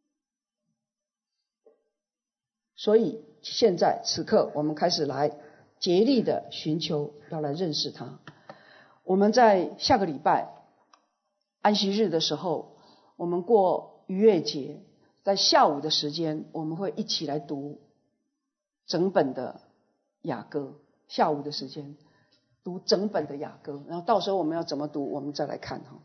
所以现在此刻我们开始来竭力的寻求，要来认识他。我们在下个礼拜安息日的时候，我们过逾越节，在下午的时间我们会一起来读整本的雅歌。下午的时间读整本的雅歌，然后到时候我们要怎么读，我们再来看哈。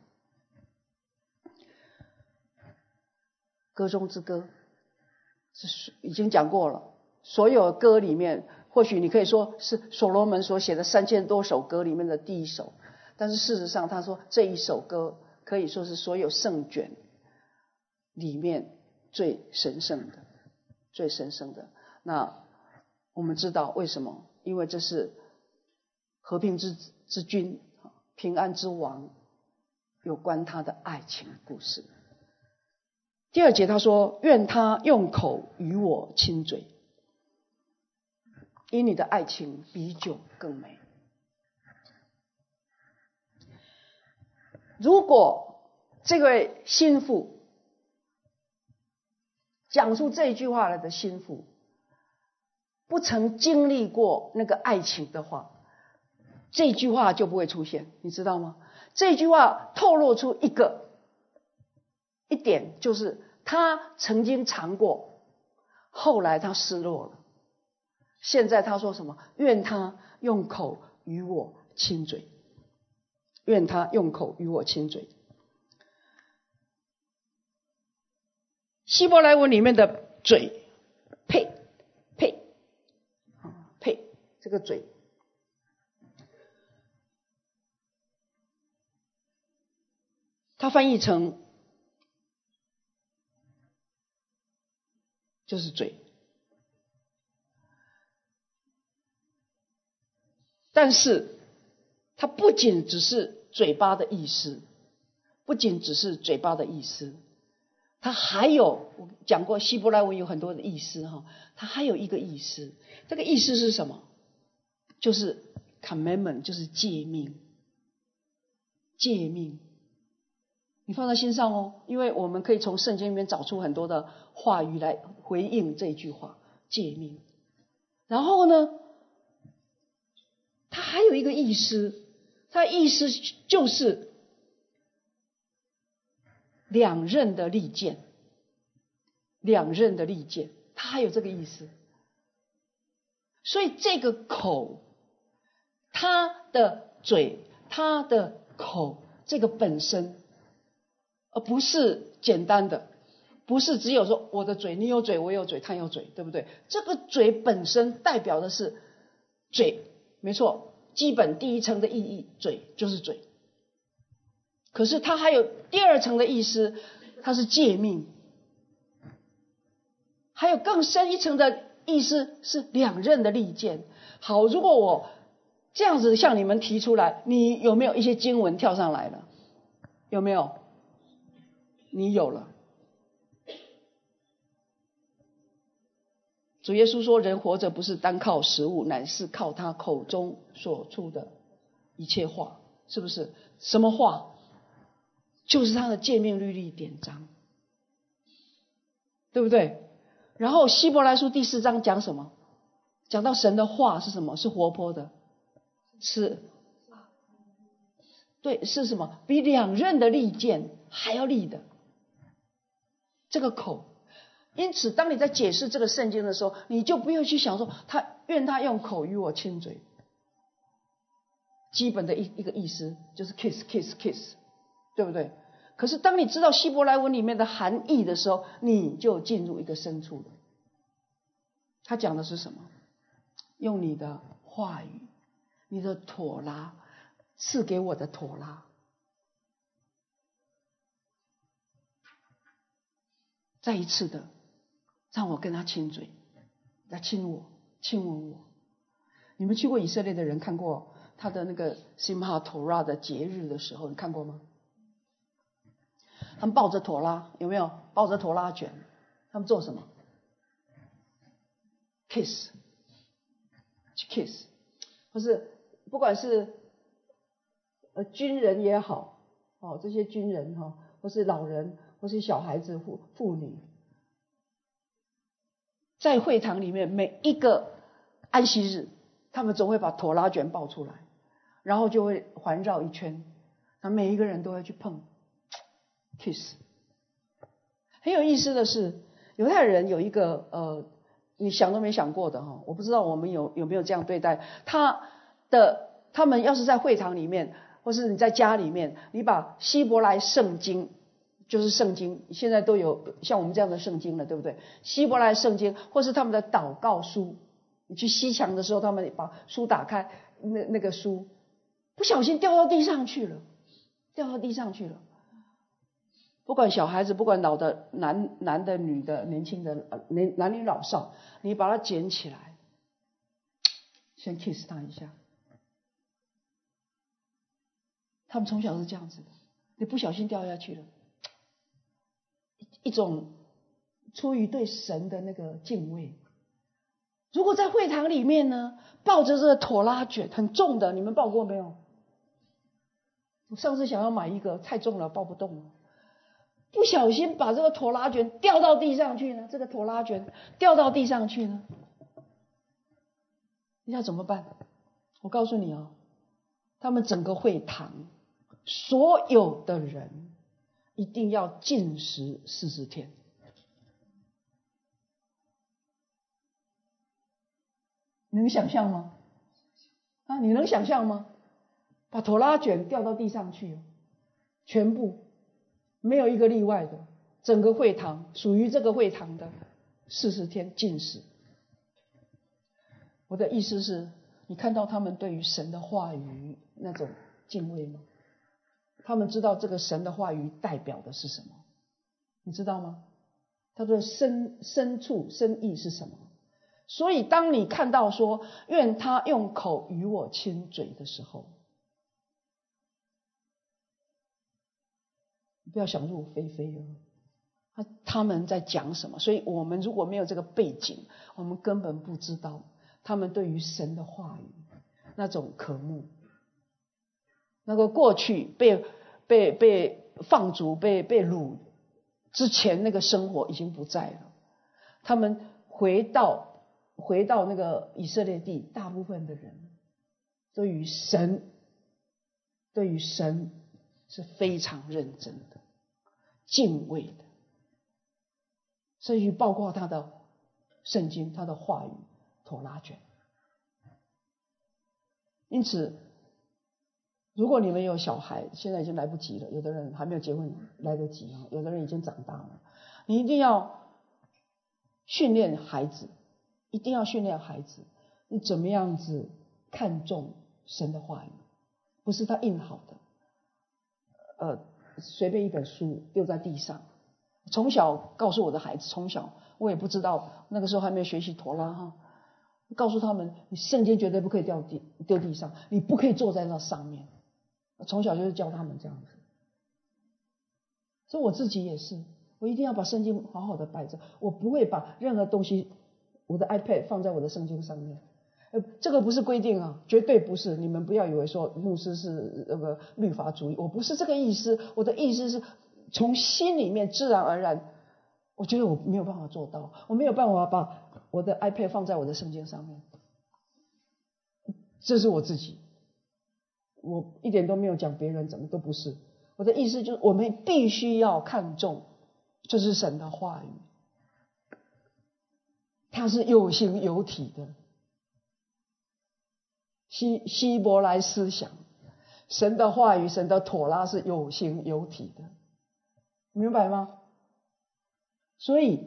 歌中之歌是已经讲过了，所有歌里面，或许你可以说是所罗门所写的三千多首歌里面的第一首，但是事实上他说这一首歌可以说是所有圣卷里面最神圣的，最神圣的。那我们知道为什么？因为这是和平之之君、平安之王有关他的爱情故事。第二节他说，愿他用口与我亲嘴，因你的爱情比酒更美。如果这位心腹讲出这句话来的心腹不曾经历过那个爱情的话，这句话就不会出现，你知道吗？这句话透露出一个一点，就是他曾经尝过，后来他失落了，现在他说什么？愿他用口与我亲嘴，愿他用口与我亲嘴。希伯来文里面的嘴，呸呸呸，这个嘴它翻译成就是嘴，但是它不仅只是嘴巴的意思，不仅只是嘴巴的意思，它还有，我讲过希伯来文有很多的意思哈，它还有一个意思，这个意思是什么？就是 commandment， 就是诫命，诫命。你放在心上哦，因为我们可以从圣经里面找出很多的话语来回应这句话，诫命。然后呢，它还有一个意思，它的意思就是两刃的利剑，两刃的利剑，它还有这个意思。所以这个口，它的嘴，它的口，这个本身而不是简单的，不是只有说我的嘴，你有嘴，我有嘴，他有嘴，对不对？这个嘴本身代表的是嘴，没错，基本第一层的意义，嘴就是嘴。可是它还有第二层的意思，它是诫命，还有更深一层的意思是两刃的利剑。好，如果我这样子向你们提出来，你有没有一些经文跳上来了？有没有？你有了。主耶稣说，人活着不是单靠食物，乃是靠他口中所出的一切话，是不是？什么话？就是他的诫命律例典章，对不对？然后希伯来书第四章讲什么？讲到神的话是什么？是活泼的，是，对，是什么？比两刃的利剑还要利的，这个口。因此当你在解释这个圣经的时候，你就不用去想说他愿他用口与我亲嘴，基本的一一个意思就是 kiss kiss kiss， 对不对？可是当你知道希伯来文里面的含义的时候，你就进入一个深处了。他讲的是什么？用你的话语，你的妥拉，赐给我的妥拉，再一次的让我跟他亲嘴，来亲我，亲吻我。你们去过以色列的人看过他的那个 Simchat Torah 的节日的时候，你看过吗？他们抱着妥拉，有没有？抱着妥拉卷，他们做什么？ kiss， 去 kiss， 或是不管是呃军人也好，哦这些军人哈、哦，或是老人，或是小孩子、妇妇女，在会堂里面每一个安息日，他们总会把妥拉卷抱出来，然后就会环绕一圈，那每一个人都会去碰 kiss。 很有意思的是，犹太人有一个呃你想都没想过的哈，我不知道我们有有没有这样对待他的他们要是在会堂里面，或是你在家里面，你把希伯来圣经，就是圣经，现在都有像我们这样的圣经了，对不对？希伯来圣经，或是他们的祷告书，你去西墙的时候，他们把书打开，那那个书不小心掉到地上去了，掉到地上去了。不管小孩子，不管老的男男的女的，年轻的男男女老少，你把它捡起来，先 kiss 他一下。他们从小是这样子的，你不小心掉下去了，一种出于对神的那个敬畏。如果在会堂里面呢，抱着这个妥拉卷很重的，你们抱过没有？我上次想要买一个，太重了，抱不动了。不小心把这个妥拉卷掉到地上去呢，这个妥拉卷掉到地上去呢，你要怎么办？我告诉你哦，他们整个会堂所有的人一定要禁食四十天。能想象吗？啊，你能想象吗？把妥拉卷掉到地上去，全部没有一个例外的，整个会堂属于这个会堂的四十天禁食。我的意思是，你看到他们对于神的话语那种敬畏吗？他们知道这个神的话语代表的是什么，你知道吗？他的深深处深意是什么？所以当你看到说愿他用口与我亲嘴的时候，不要想入非非哦，他他们在讲什么？所以我们如果没有这个背景，我们根本不知道他们对于神的话语那种渴慕。那个过去被被被放逐、被被掳之前那个生活已经不在了，他们回到回到那个以色列地，大部分的人对于神对于神是非常认真的、敬畏的，甚至包括他的圣经、他的话语、妥拉卷。因此如果你们有小孩，现在已经来不及了，有的人还没有结婚来得及，有的人已经长大了，你一定要训练孩子，一定要训练孩子，你怎么样子看重神的话语，不是他印好的呃，随便一本书丢在地上。从小告诉我的孩子，从小我也不知道，那个时候还没有学习妥拉哈，告诉他们，你圣经绝对不可以掉地丢地上，你不可以坐在那上面。从小就是教他们这样子，所以我自己也是，我一定要把圣经好好的摆着，我不会把任何东西，我的 iPad 放在我的圣经上面。呃，这个不是规定啊，绝对不是，你们不要以为说牧师是那个律法主义，我不是这个意思，我的意思是从心里面自然而然，我觉得我没有办法做到，我没有办法把我的 iPad 放在我的圣经上面，这是我自己。我一点都没有讲别人怎么，都不是。我的意思就是我们必须要看重，这是神的话语，它是有形有体的。希希伯来思想，神的话语，神的妥拉是有形有体的，明白吗？所以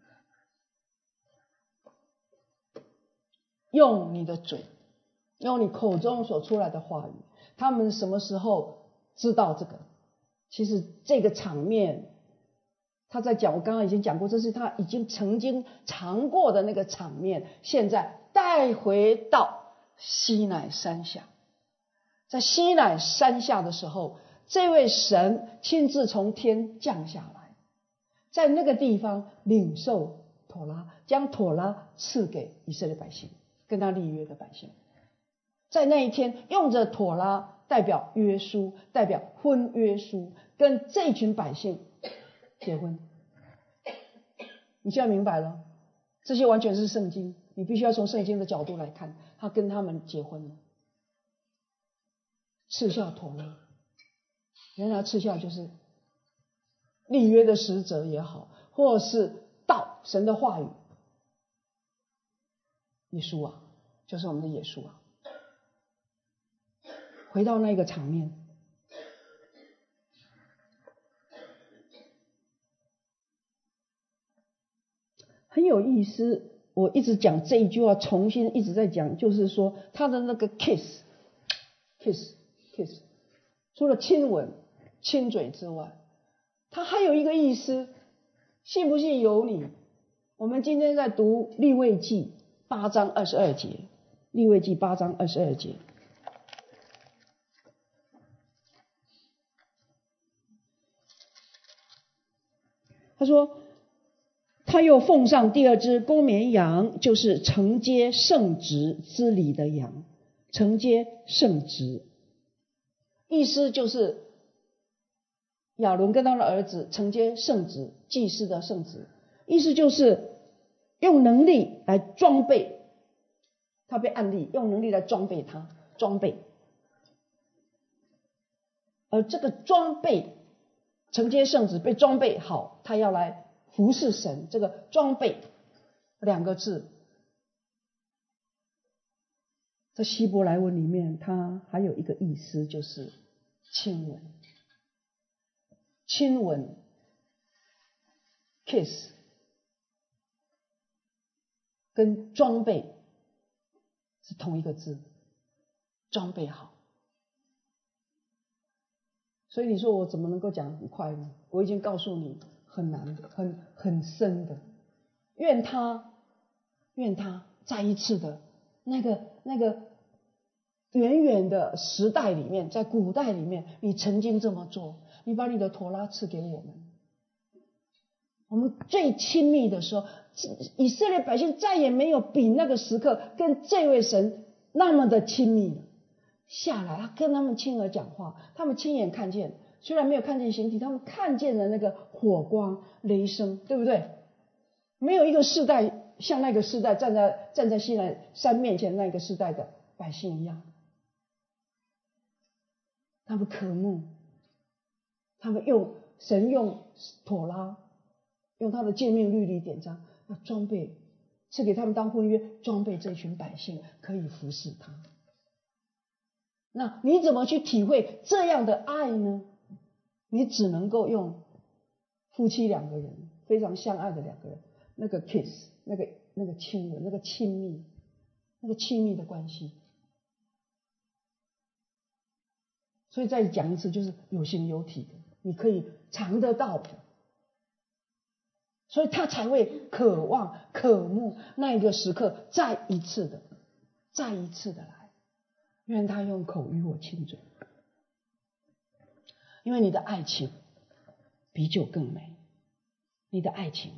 用你的嘴，用你口中所出来的话语，他们什么时候知道这个？其实这个场面他在讲，我刚刚已经讲过，这是他已经曾经尝过的那个场面，现在带回到西乃山下。在西乃山下的时候，这位神亲自从天降下来，在那个地方领受妥拉，将妥拉赐给以色列百姓，跟他立约的百姓。在那一天用着妥拉代表约书，代表婚约书，跟这群百姓结婚。你现在明白了，这些完全是圣经，你必须要从圣经的角度来看，他跟他们结婚了，赐下妥拉。原来赐下就是立约的使者也好，或是道神的话语，耶稣啊，就是我们的耶稣啊。 回到那个场面。很有意思，我一直讲这一句话，重新一直在讲，就是说他的那个 kiss kiss kiss， 除了亲吻亲嘴之外，他还有一个意思，信不信由你。我们今天在读利未记八章二十二节，利未记八章二十二节，他说他又奉上第二只公绵羊，就是承接圣职之礼的羊，承接圣职，意思就是亚伦跟他的儿子承接圣职，祭司的圣职，意思就是用能力来装备他，被按立用能力来装备他，装备。而这个装备承接圣职，被装备好，他要来服侍神。这个装备两个字，在希伯来文里面，它还有一个意思，就是亲吻。亲吻 kiss 跟装备是同一个字，装备好。所以你说我怎么能够讲很快呢？我已经告诉你很难，很很深的。愿他愿他再一次的那个那个远远的时代里面，在古代里面，你曾经这么做，你把你的陀拉赐给我们。我们最亲密的时候，以色列百姓再也没有比那个时刻跟这位神那么的亲密了。下来，他跟他们亲耳讲话，他们亲眼看见，虽然没有看见形体，他们看见了那个火光、雷声，对不对？没有一个世代像那个世代站在站在西南山面前那个世代的百姓一样，他们渴慕，他们用神用妥拉，用他的诫命律例典章，要装备，赐给他们当婚约，装备这群百姓可以服侍他。那你怎么去体会这样的爱呢？你只能够用夫妻两个人非常相爱的两个人，那个 kiss， 那个那个亲吻，那个亲密，那个亲密的关系。所以再讲一次，就是有形有体的，你可以尝得到的。所以他才会渴望渴慕那一个时刻再一次的再一次的来。愿他用口与我亲嘴，因为你的爱情比酒更美，你的爱情，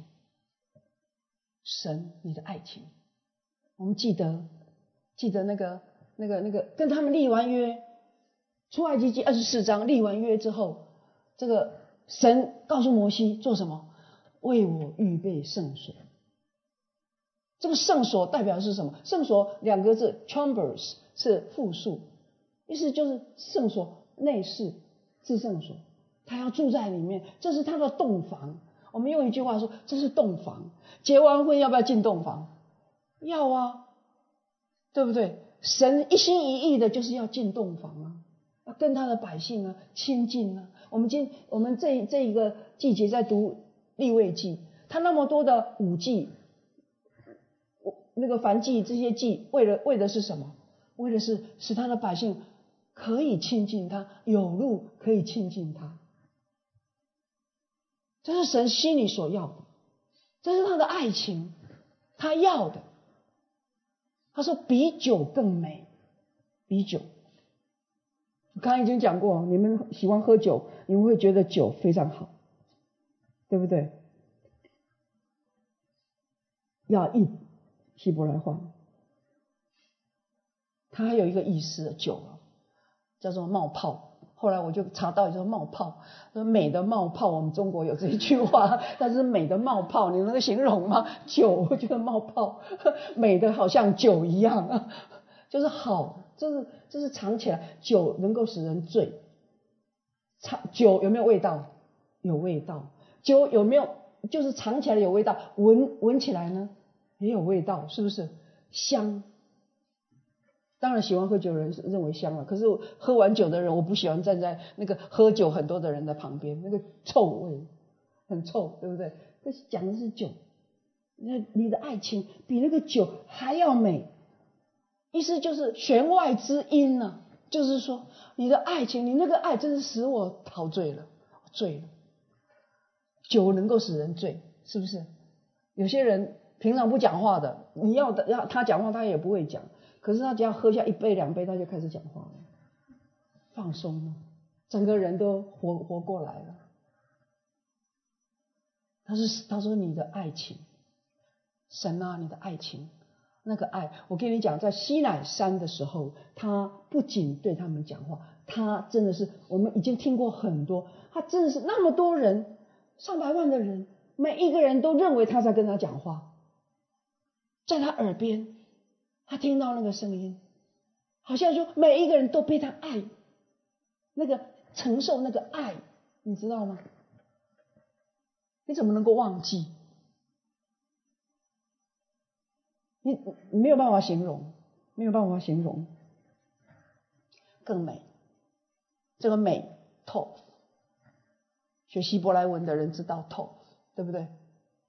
神，你的爱情。我们记得记得那个那个那个跟他们立完约，出埃及记二十四章立完约之后，这个神告诉摩西做什么？为我预备圣所。这个圣所代表是什么？圣所两个字 chambers 是复数，意思就是圣所内室至圣所，他要住在里面，这是他的洞房。我们用一句话说，这是洞房。结完婚要不要进洞房？要啊，对不对？神一心一意的就是要进洞房啊，要跟他的百姓啊亲近啊。我们今我们这这一个季节在读利未记，他那么多的五祭，那个燔祭，这些祭为了为的是什么？为的是使他的百姓可以亲近他，有路可以亲近他。这是神心里所要的，这是他的爱情，他要的。他说比酒更美，比酒。我刚刚已经讲过，你们喜欢喝酒，你们会觉得酒非常好，对不对？要一希伯来话，它还有一个意思，酒叫做冒泡。后来我就查到叫冒泡，说美的冒泡，我们中国有这一句话，但是美的冒泡，你能够形容吗？酒就是冒泡，美的好像酒一样，就是好，就是就是尝起来，酒能够使人醉。尝酒有没有味道？有味道。酒有没有就是尝起来有味道，闻闻起来呢也有味道，是不是？香。 当然喜欢喝酒的人认为香了，可是喝完酒的人，我不喜欢站在那个喝酒很多的人的旁边，那个臭味很臭，对不对？这讲的是酒，那你的爱情比那个酒还要美，意思就是弦外之音呢、啊，就是说你的爱情，你那个爱真是使我陶醉了，醉了。酒能够使人醉，是不是？有些人平常不讲话的，你要的要他讲话，他也不会讲。可是他只要喝下一杯两杯，他就开始讲话了，放松了，整个人都活活过来了。他是他说你的爱情，神啊，你的爱情，那个爱，我跟你讲，在西乃山的时候，他不仅对他们讲话，他真的是我们已经听过很多，他真的是那么多人，上百万的人，每一个人都认为他在跟他讲话，在他耳边。他听到那个声音，好像说每一个人都被他爱，那个承受那个爱，你知道吗？你怎么能够忘记？你你没有办法形容，没有办法形容。更美，这个美透，学希伯来文的人知道透，对不对？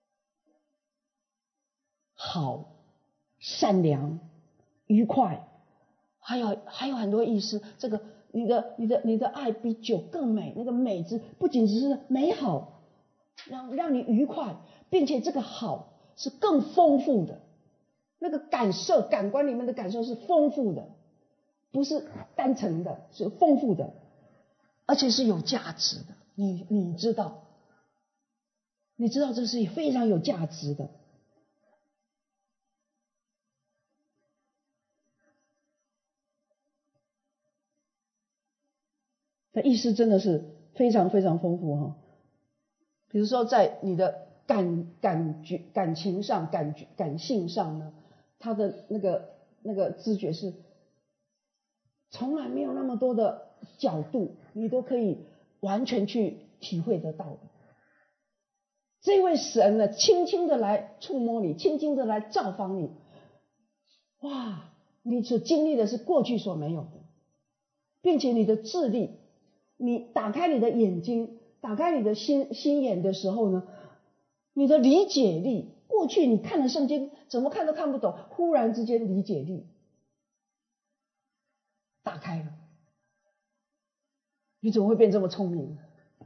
好，善良，愉快，还有还有很多意思。这个你的你的你的爱比酒更美，那个美字不仅只是美好，让让你愉快，并且这个好是更丰富的，那个感受感官里面的感受是丰富的，不是单纯的，是丰富的，而且是有价值的。你你知道，你知道这是非常有价值的。的意思真的是非常非常丰富哈。比如说在你的感感觉感情上感觉感性上呢，他的那个那个知觉是从来没有那么多的角度，你都可以完全去体会得到的。这位神呢，轻轻的来触摸你，轻轻的来造访你，哇，你所经历的是过去所没有的，并且你的智力，你打开你的眼睛，打开你的心心眼的时候呢，你的理解力，过去你看了圣经怎么看都看不懂，忽然之间理解力打开了，你怎么会变这么聪明？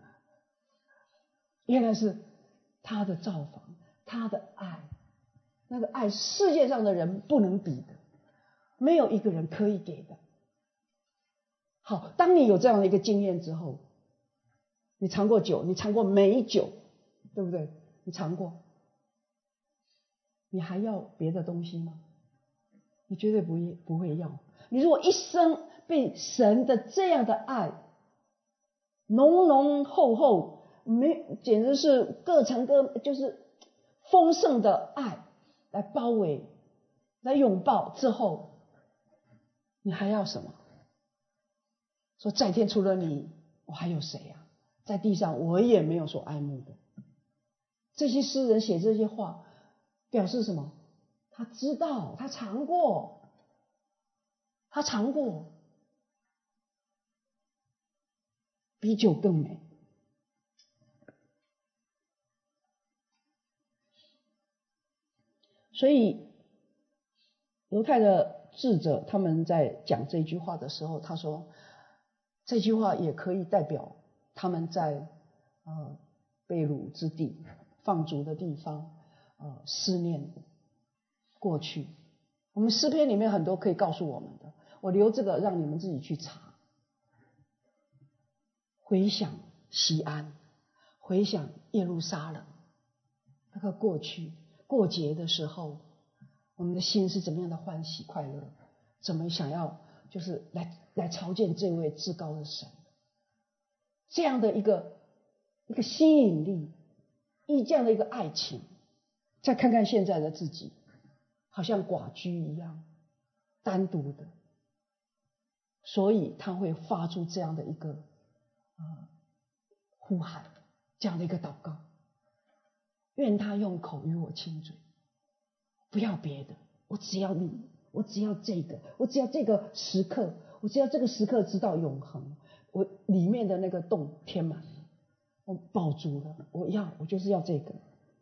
原来是他的造访，他的爱，那个爱世界上的人不能比的，没有一个人可以给的。好，当你有这样的一个经验之后，你尝过酒，你尝过美酒，对不对？你尝过，你还要别的东西吗？你绝对不会不会要。你如果一生被神的这样的爱浓浓厚厚，没简直是各层各就是丰盛的爱来包围，来拥抱之后，你还要什么？说在天除了你，我还有谁呀、啊？在地上我也没有所爱慕的。这些诗人写这些话，表示什么？他知道，他尝过，他尝过，比酒更美。所以犹太的智者他们在讲这句话的时候，他说这句话也可以代表他们在呃被掳之地放逐的地方呃思念过去。我们诗篇里面很多可以告诉我们的，我留这个让你们自己去查。回想西安，回想耶路撒冷，那个过去过节的时候，我们的心是怎么样的欢喜快乐，怎么想要就是来来朝见这位至高的神，这样的一个一个吸引力，以这样的一个爱情，再看看现在的自己，好像寡居一样，单独的，所以他会发出这样的一个呃呼喊，这样的一个祷告，愿他用口与我亲嘴，不要别的，我只要你， 我只要这个，我只要这个时刻，我只要这个时刻知道永恒，我里面的那个洞填满了，我饱足了，我要，我就是要这个。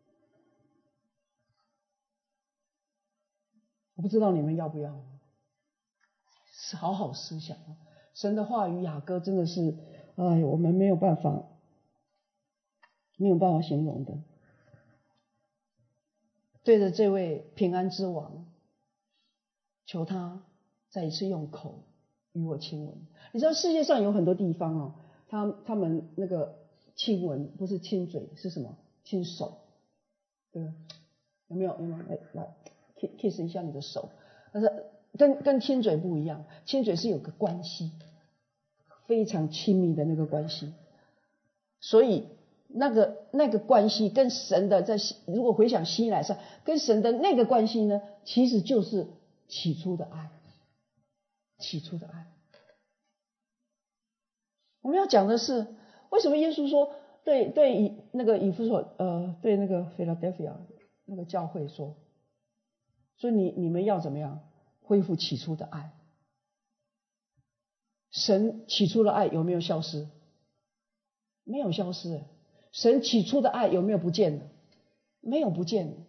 我不知道你们要不要，是好好思想啊！神的话语雅歌真的是，哎，我们没有办法，没有办法形容的。对着这位平安之王，求他再一次用口与我亲吻。你知道世界上有很多地方哦，他他们那个亲吻不是亲嘴，是什么？亲手，对吧？有没有？有没有？来来 kiss 一下你的手，但是跟跟亲嘴不一样，亲嘴是有个关系，非常亲密的那个关系，所以那个那个关系跟神的在，如果回想希乃上跟神的那个关系呢，其实就是起初的爱，起初的爱。我们要讲的是，为什么耶稣说对对以那个以弗所呃对那个 Philadelphia 那个教会说，所以你你们要怎么样恢复起初的爱？神起初的爱有没有消失？没有消失。神起初的爱有没有不见了？没有不见了。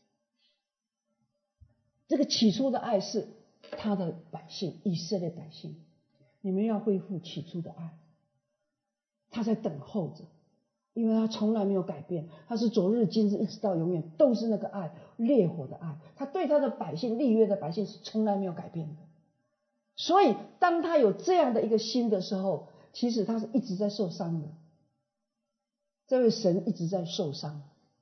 这个起初的爱是他的百姓，以色列百姓，你们要恢复起初的爱。他在等候着，因为他从来没有改变，他是昨日今日一直到永远都是那个爱，烈火的爱。他对他的百姓，立约的百姓是从来没有改变的。所以当他有这样的一个心的时候，其实他是一直在受伤的。这位神一直在受伤，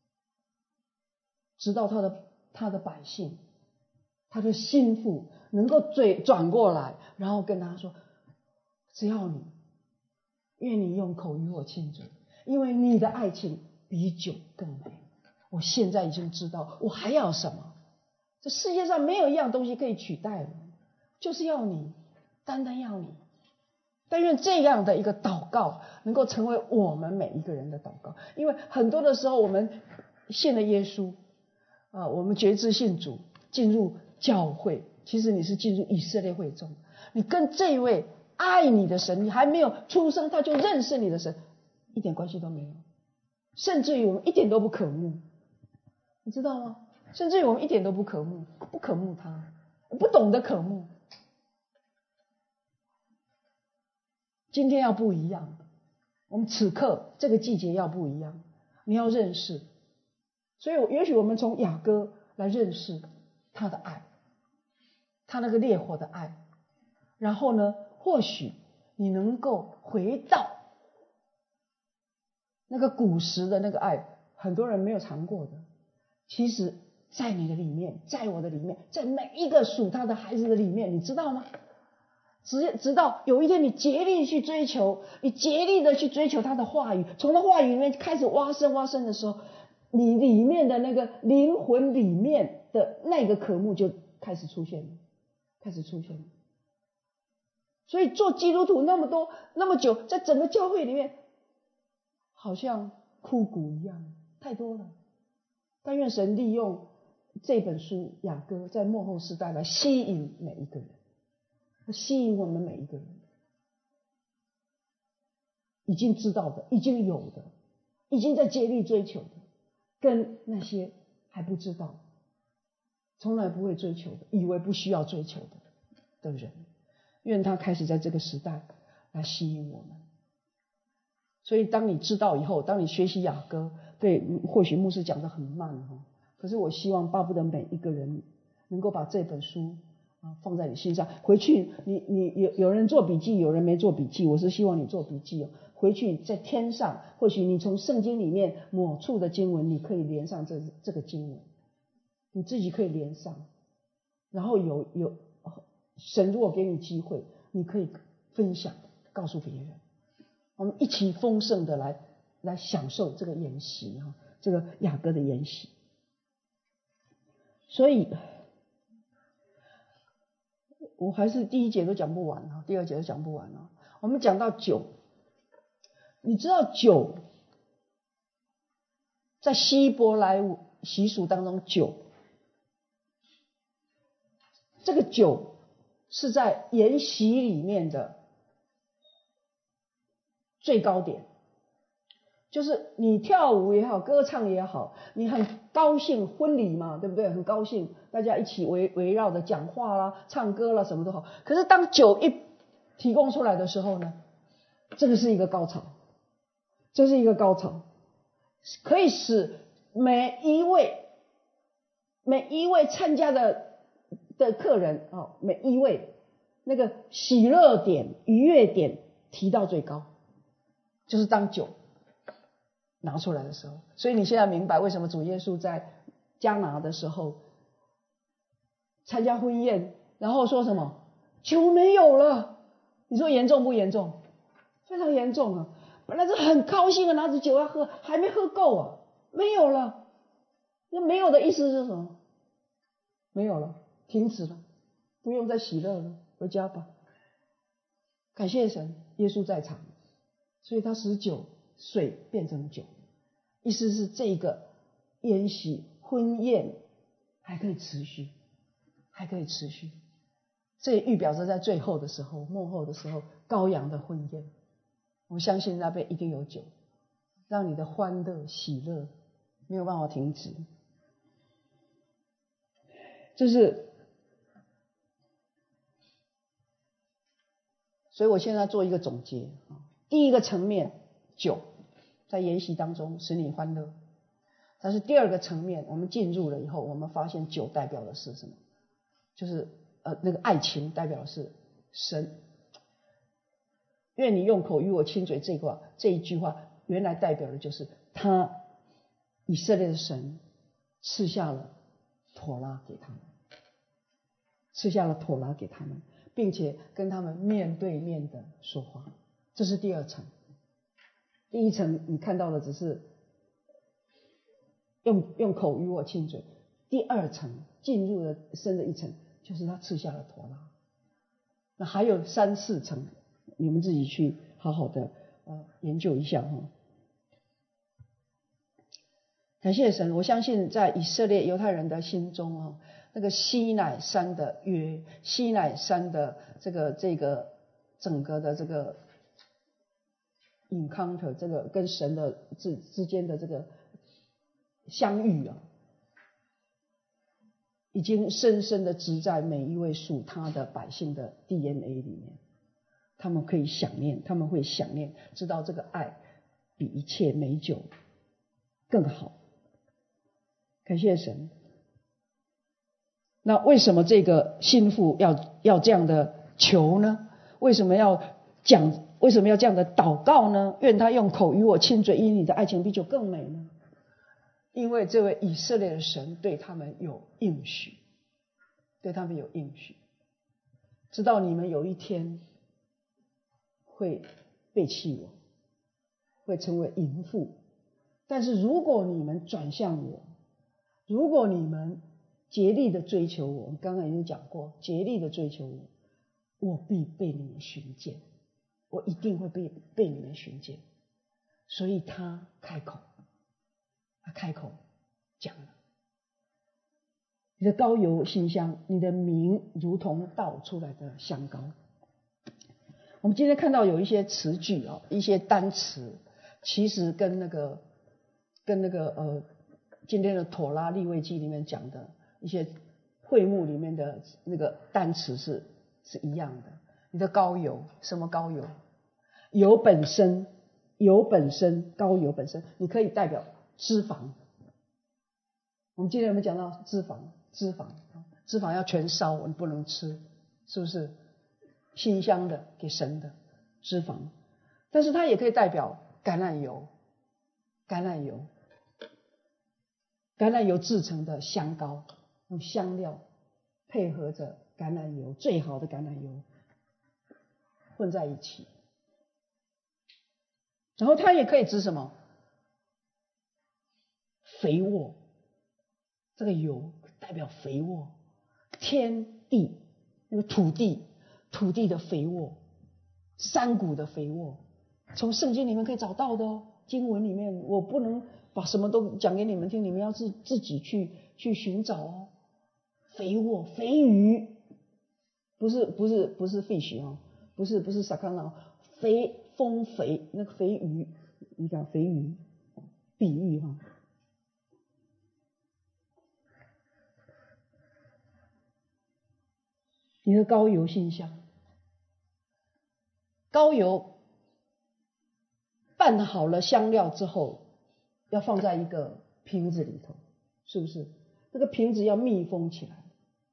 直到他的他的百姓，他的心腹能够嘴转过来，然后跟他说，只要你愿你用口与我亲嘴，因为你的爱情比酒更美。我现在已经知道我还要什么，这世界上没有一样东西可以取代我，就是要你，单单要你。但愿这样的一个祷告能够成为我们每一个人的祷告，因为很多的时候我们信了耶稣啊，我们决志信主，进入教会，其实你是进入以色列会众，你跟这位爱你的神，你还没有出生他就认识你的神，一点关系都没有，甚至于我们一点都不渴慕，你知道吗？甚至于我们一点都不渴慕，不渴慕他，不懂得渴慕。今天要不一样，我们此刻这个季节要不一样，你要认识。所以也许我们从雅歌来认识他的爱，他那个烈火的爱，然后呢，或许你能够回到那个古时的那个爱，很多人没有尝过的，其实在你的里面，在我的里面，在每一个属他的孩子的里面，你知道吗？直直到有一天你竭力去追求，你竭力的去追求他的话语，从他话语里面开始挖深挖深的时候，你里面的那个灵魂里面的那个渴慕就开始出现了，开始出现了。所以做基督徒那么多那么久，在整个教会里面好像枯骨一样，太多了。但愿神利用这本书雅歌在末后时代来吸引每一个人，吸引我们每一个人，已经知道的，已经有的，已经在竭力追求的，跟那些还不知道，从来不会追求的，以为不需要追求的的人，愿他开始在这个时代来吸引我们。所以当你知道以后，当你学习雅歌，对，或许牧师讲得很慢哦，可是我希望巴不得每一个人能够把这本书啊，放在你心上，回去你你有有人做笔记，有人没做笔记，我是希望你做笔记哦。回去在天上，或许你从圣经里面某处的经文，你可以连上这这个经文，你自己可以连上，然后有有神如果给你机会，你可以分享，告诉别人，我们一起丰盛的来来享受这个筵席哈，这个雅歌的筵席。所以我还是第一节都讲不完啊，第二节都讲不完啊。我们讲到酒，你知道酒在希伯来习俗当中，酒这个酒是在筵席里面的最高点，就是你跳舞也好，歌唱也好，你很高兴，婚礼嘛，对不对？很高兴，大家一起围围绕着讲话啦、唱歌啦，什么都好。可是当酒一提供出来的时候呢，这个是一个高潮，这是一个高潮，可以使每一位每一位参加的的客人啊、哦，每一位那个喜乐点、愉悦点提到最高，就是当酒拿出来的时候。所以你现在明白为什么主耶稣在迦拿的时候参加婚宴，然后说什么酒没有了，你说严重不严重？非常严重啊！本来是很高兴的拿着酒要喝，还没喝够啊，没有了。那没有的意思是什么？没有了，停止了，不用再喜乐了，回家吧。感谢神，耶稣在场，所以他使酒水变成酒，意思是这个宴席婚宴还可以持续，还可以持续。这也预表着在最后的时候，末后的时候，羔羊的婚宴，我相信那边一定有酒，让你的欢乐喜乐没有办法停止。就是所以我现在做一个总结，第一个层面酒在筵席当中使你欢乐，但是第二个层面我们进入了以后，我们发现酒代表的是什么？就是呃那个爱情代表的是神，愿你用口与我亲嘴，这个这一句话原来代表的就是他以色列的神赐下了妥拉给他们，赐下了妥拉给他们，并且跟他们面对面的说话，这是第二层。第一层你看到的只是用用口与我亲嘴，第二层进入了深的一层，就是他赐下了妥拉。那还有三四层，你们自己去好好的呃研究一下哈。感谢神，我相信在以色列犹太人的心中啊，那个西乃山的约，西乃山的这个这个整个的这个 encounter， 这个跟神的之之间的这个相遇啊，已经深深的植在每一位属他的百姓的 D N A 里面。他们可以想念，他们会想念，知道这个爱比一切美酒更好。感谢神。那为什么这个心腹要要这样的求呢？为什么要讲？为什么要这样的祷告呢？愿他用口与我亲嘴，因你的爱情比酒更美呢？因为这位以色列的神对他们有应许，对他们有应许，知道你们有一天会背弃我，会成为淫妇，但是如果你们转向我，如果你们竭力的追求我，我刚刚已经讲过，竭力的追求我，我必被你们寻见，我一定会被被你们寻见。所以他开口，他开口讲了，你的膏油馨香，你的名如同倒出来的香膏。我们今天看到有一些词句啊，一些单词，其实跟那个跟那个呃今天的妥拉利未记里面讲的一些会幕里面的那个单词是是一样的。你的膏油，什么膏油？油本身，油本身，膏油本身，你可以代表脂肪。我们今天有没有讲到脂肪？脂肪，脂肪要全烧，你不能吃，是不是？馨香的给神的脂肪，但是它也可以代表橄榄油，橄榄油，橄榄油制成的香膏，用香料配合着橄榄油，最好的橄榄油混在一起。然后它也可以指什么？肥沃，这个油代表肥沃，天地那个土地。土地的肥沃，山谷的肥沃，从圣经里面可以找到的哦。经文里面我不能把什么都讲给你们听，你们要自自己去去寻找哦。肥沃、肥鱼， 不是不是不是 fish 哦，不是不是 sakana， 肥丰肥那个肥鱼，你讲肥鱼，比喻哈。你的膏油馨香，膏油拌好了香料之后，要放在一个瓶子里头，是不是？这个瓶子要密封起来。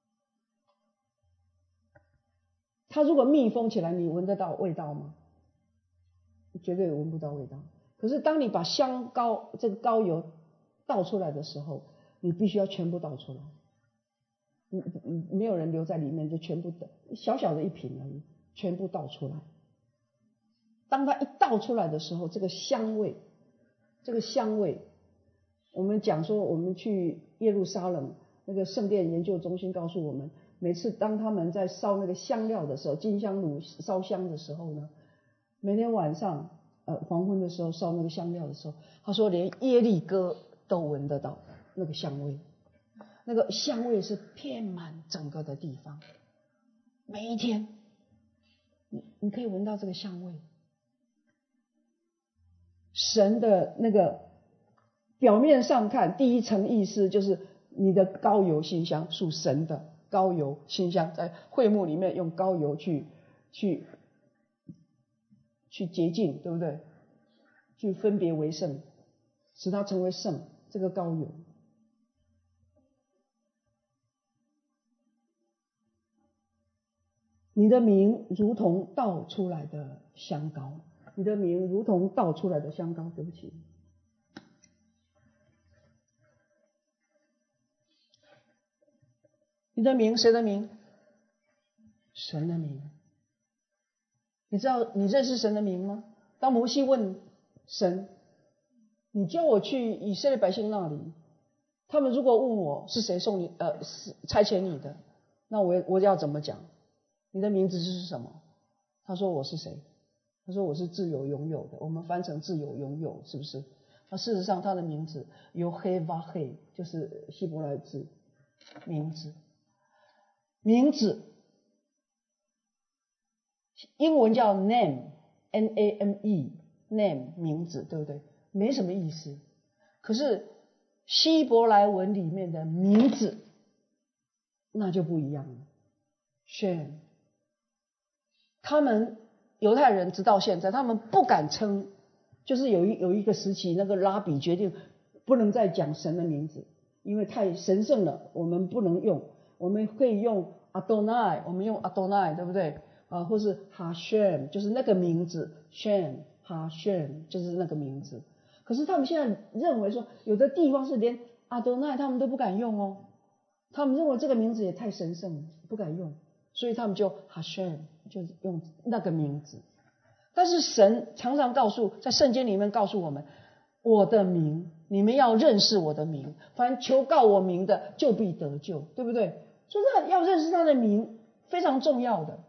它如果密封起来，你闻得到味道吗？绝对闻不到味道。可是当你把香膏这个膏油倒出来的时候，你必须要全部倒出来。你你没有人留在里面，就全部倒，小小的一瓶而已，全部倒出来。当它一倒出来的时候，这个香味，这个香味，我们讲说，我们去耶路撒冷那个圣殿研究中心告诉我们，每次当他们在烧那个香料的时候，金香炉烧香的时候呢，每天晚上呃黄昏的时候烧那个香料的时候，他说连耶利哥都闻得到那个香味，那个香味是遍满整个的地方，每一天你你可以闻到这个香味。神的那个表面上看，第一层意思就是你的膏油馨香属神的膏油馨香，在会幕里面用膏油去去去洁净，对不对？去分别为圣，使它成为圣，这个膏油。你的名如同倒出来的香膏，你的名如同倒出来的香膏，对不起。你的名，谁的名？神的名。你知道你认识神的名吗？当摩西问神，你叫我去以色列百姓那里，他们如果问我是谁送你呃差遣你的，那我我要怎么讲？你的名字是什么？他说我是谁？他说我是自由拥有的，我们翻成自由拥有，是不是？那事实上他的名字由黑哇黑，就是希伯来字名字。名字英文叫 name N A M E name 名字，对不对？没什么意思。可是希伯来文里面的名字那就不一样了。Shem， 他们犹太人直到现在，他们不敢称，就是有一有一个时期，那个拉比决定不能再讲神的名字，因为太神圣了，我们不能用。我们可以用 Adonai， 我们用 Adonai， 对不对？啊，或是 Hashem， 就是那个名字 Shem Hashem 就是那个名字。可是他们现在认为说，有的地方是连 Adonai 他们都不敢用哦，他们认为这个名字也太神圣了，不敢用，所以他们就 Hashem 就用那个名字。但是神常常告诉，在圣经里面告诉我们，我的名，你们要认识我的名，凡求告我名的就必得救，对不对？所以要认识他的名非常重要的。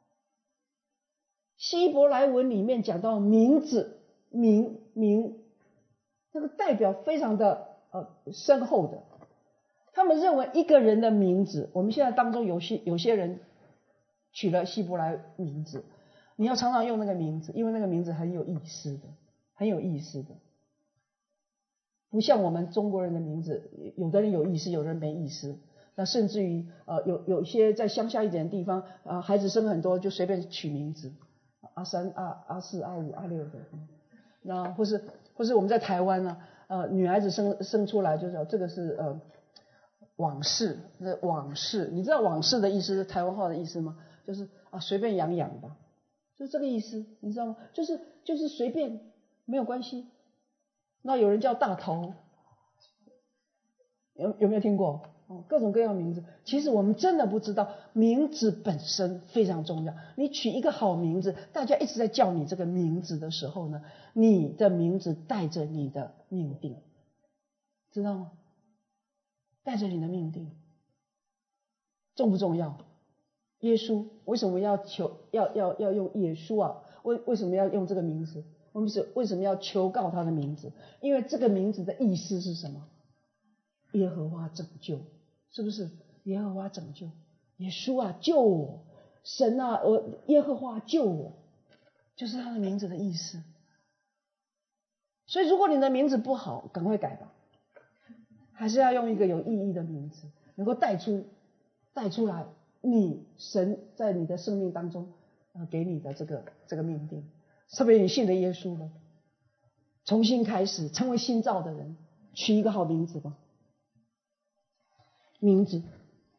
希伯来文里面讲到名字，名名那个代表非常的呃深厚的。他们认为一个人的名字，我们现在当中有些有些人取了希伯来名字，你要常常用那个名字，因为那个名字很有意思的，很有意思的。不像我们中国人的名字，有的人有意思，有的人没意思。那甚至于呃有有一些在乡下一点的地方，呃孩子生很多就随便取名字，阿三、阿阿四、阿五、阿六的。那或是或是我们在台湾呢、啊，呃女孩子生生出来就叫这个是呃往事，那往事，你知道往事的意思是台湾话的意思吗？就是啊随便养养吧，就是这个意思，你知道吗？就是就是随便，没有关系。那有人叫大头，有有没有听过？哦，各种各样的名字。其实我们真的不知道，名字本身非常重要。你取一个好名字，大家一直在叫你这个名字的时候呢，你的名字带着你的命定，知道吗？带着你的命定，重不重要？耶稣为什么要求要要要用耶稣啊？为为什么要用这个名字？我们是为什么要求告他的名字？因为这个名字的意思是什么？耶和华拯救，是不是？耶和华拯救，耶稣啊救我， 神啊，我耶和华救我，就是他的名字的意思。所以如果你的名字不好，赶快改吧，还是要用一个有意义的名字，能够带出带出来你神在你的生命当中呃给你的这个这个命定。特别你信了耶稣了，重新开始成为新造的人，取一个好名字吧。名字，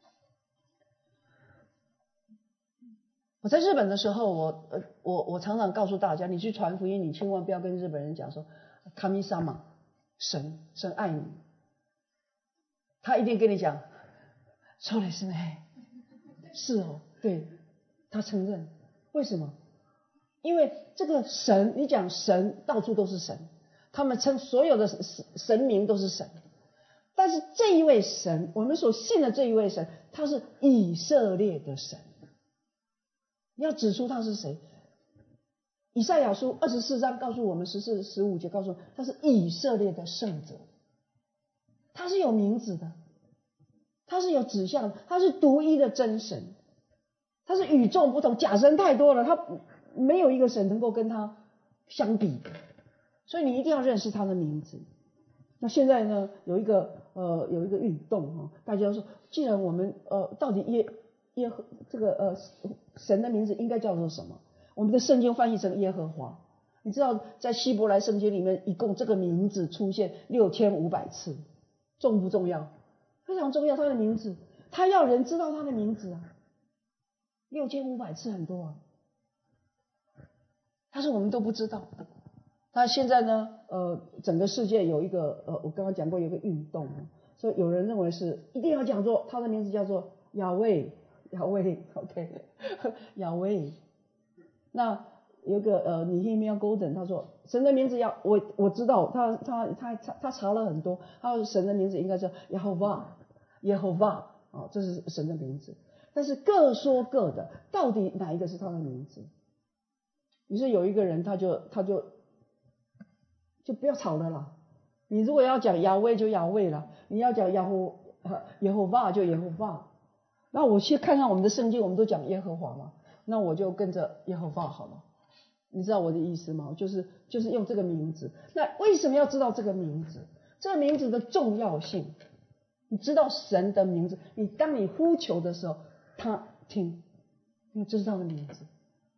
我在日本的时候，我呃我我常常告诉大家，你去传福音，你千万不要跟日本人讲说神様，神神爱你，他一定跟你讲そうですね，是哦，对，他承认。为什么？因为这个神，你讲神到处都是神，他们称所有的神明都是神，但是这一位神，我们所信的这一位神，他是以色列的神。你要指出他是谁？以赛亚书二十四章告诉我们，十四、十五节告诉我们，他是以色列的圣者，他是有名字的，他是有指向的，他是独一的真神，他是与众不同，假神太多了，他没有一个神能够跟他相比的，所以你一定要认识他的名字。那现在呢，有一个呃有一个运动哈，大家说，既然我们呃到底耶耶和这个呃神的名字应该叫做什么？我们的圣经翻译成耶和华。你知道在希伯来圣经里面，一共这个名字出现六千五百次，重不重要？非常重要，他的名字，他要人知道他的名字啊，六千五百次很多啊。但是我们都不知道。那现在呢？呃，整个世界有一个呃，我刚刚讲过有一个运动，所以有人认为是一定要讲做他的名字叫做亚威，亚威 ，OK， 亚威。那有个呃，尼希米亚 Golden 他说，神的名字要我我知道，他他他他他查了很多，他说神的名字应该叫耶和华，耶和华啊，这是神的名字。但是各说各的，到底哪一个是他的名字？于是有一个人他就他就就不要吵了啦。你如果要讲亚威就亚威了，你要讲耶和耶和华就耶和华。那我去看看我们的圣经，我们都讲耶和华嘛，那我就跟着耶和华好了。你知道我的意思吗？就是就是用这个名字。那为什么要知道这个名字？这个名字的重要性，你知道神的名字，你当你呼求的时候，他听，因为这是他的名字。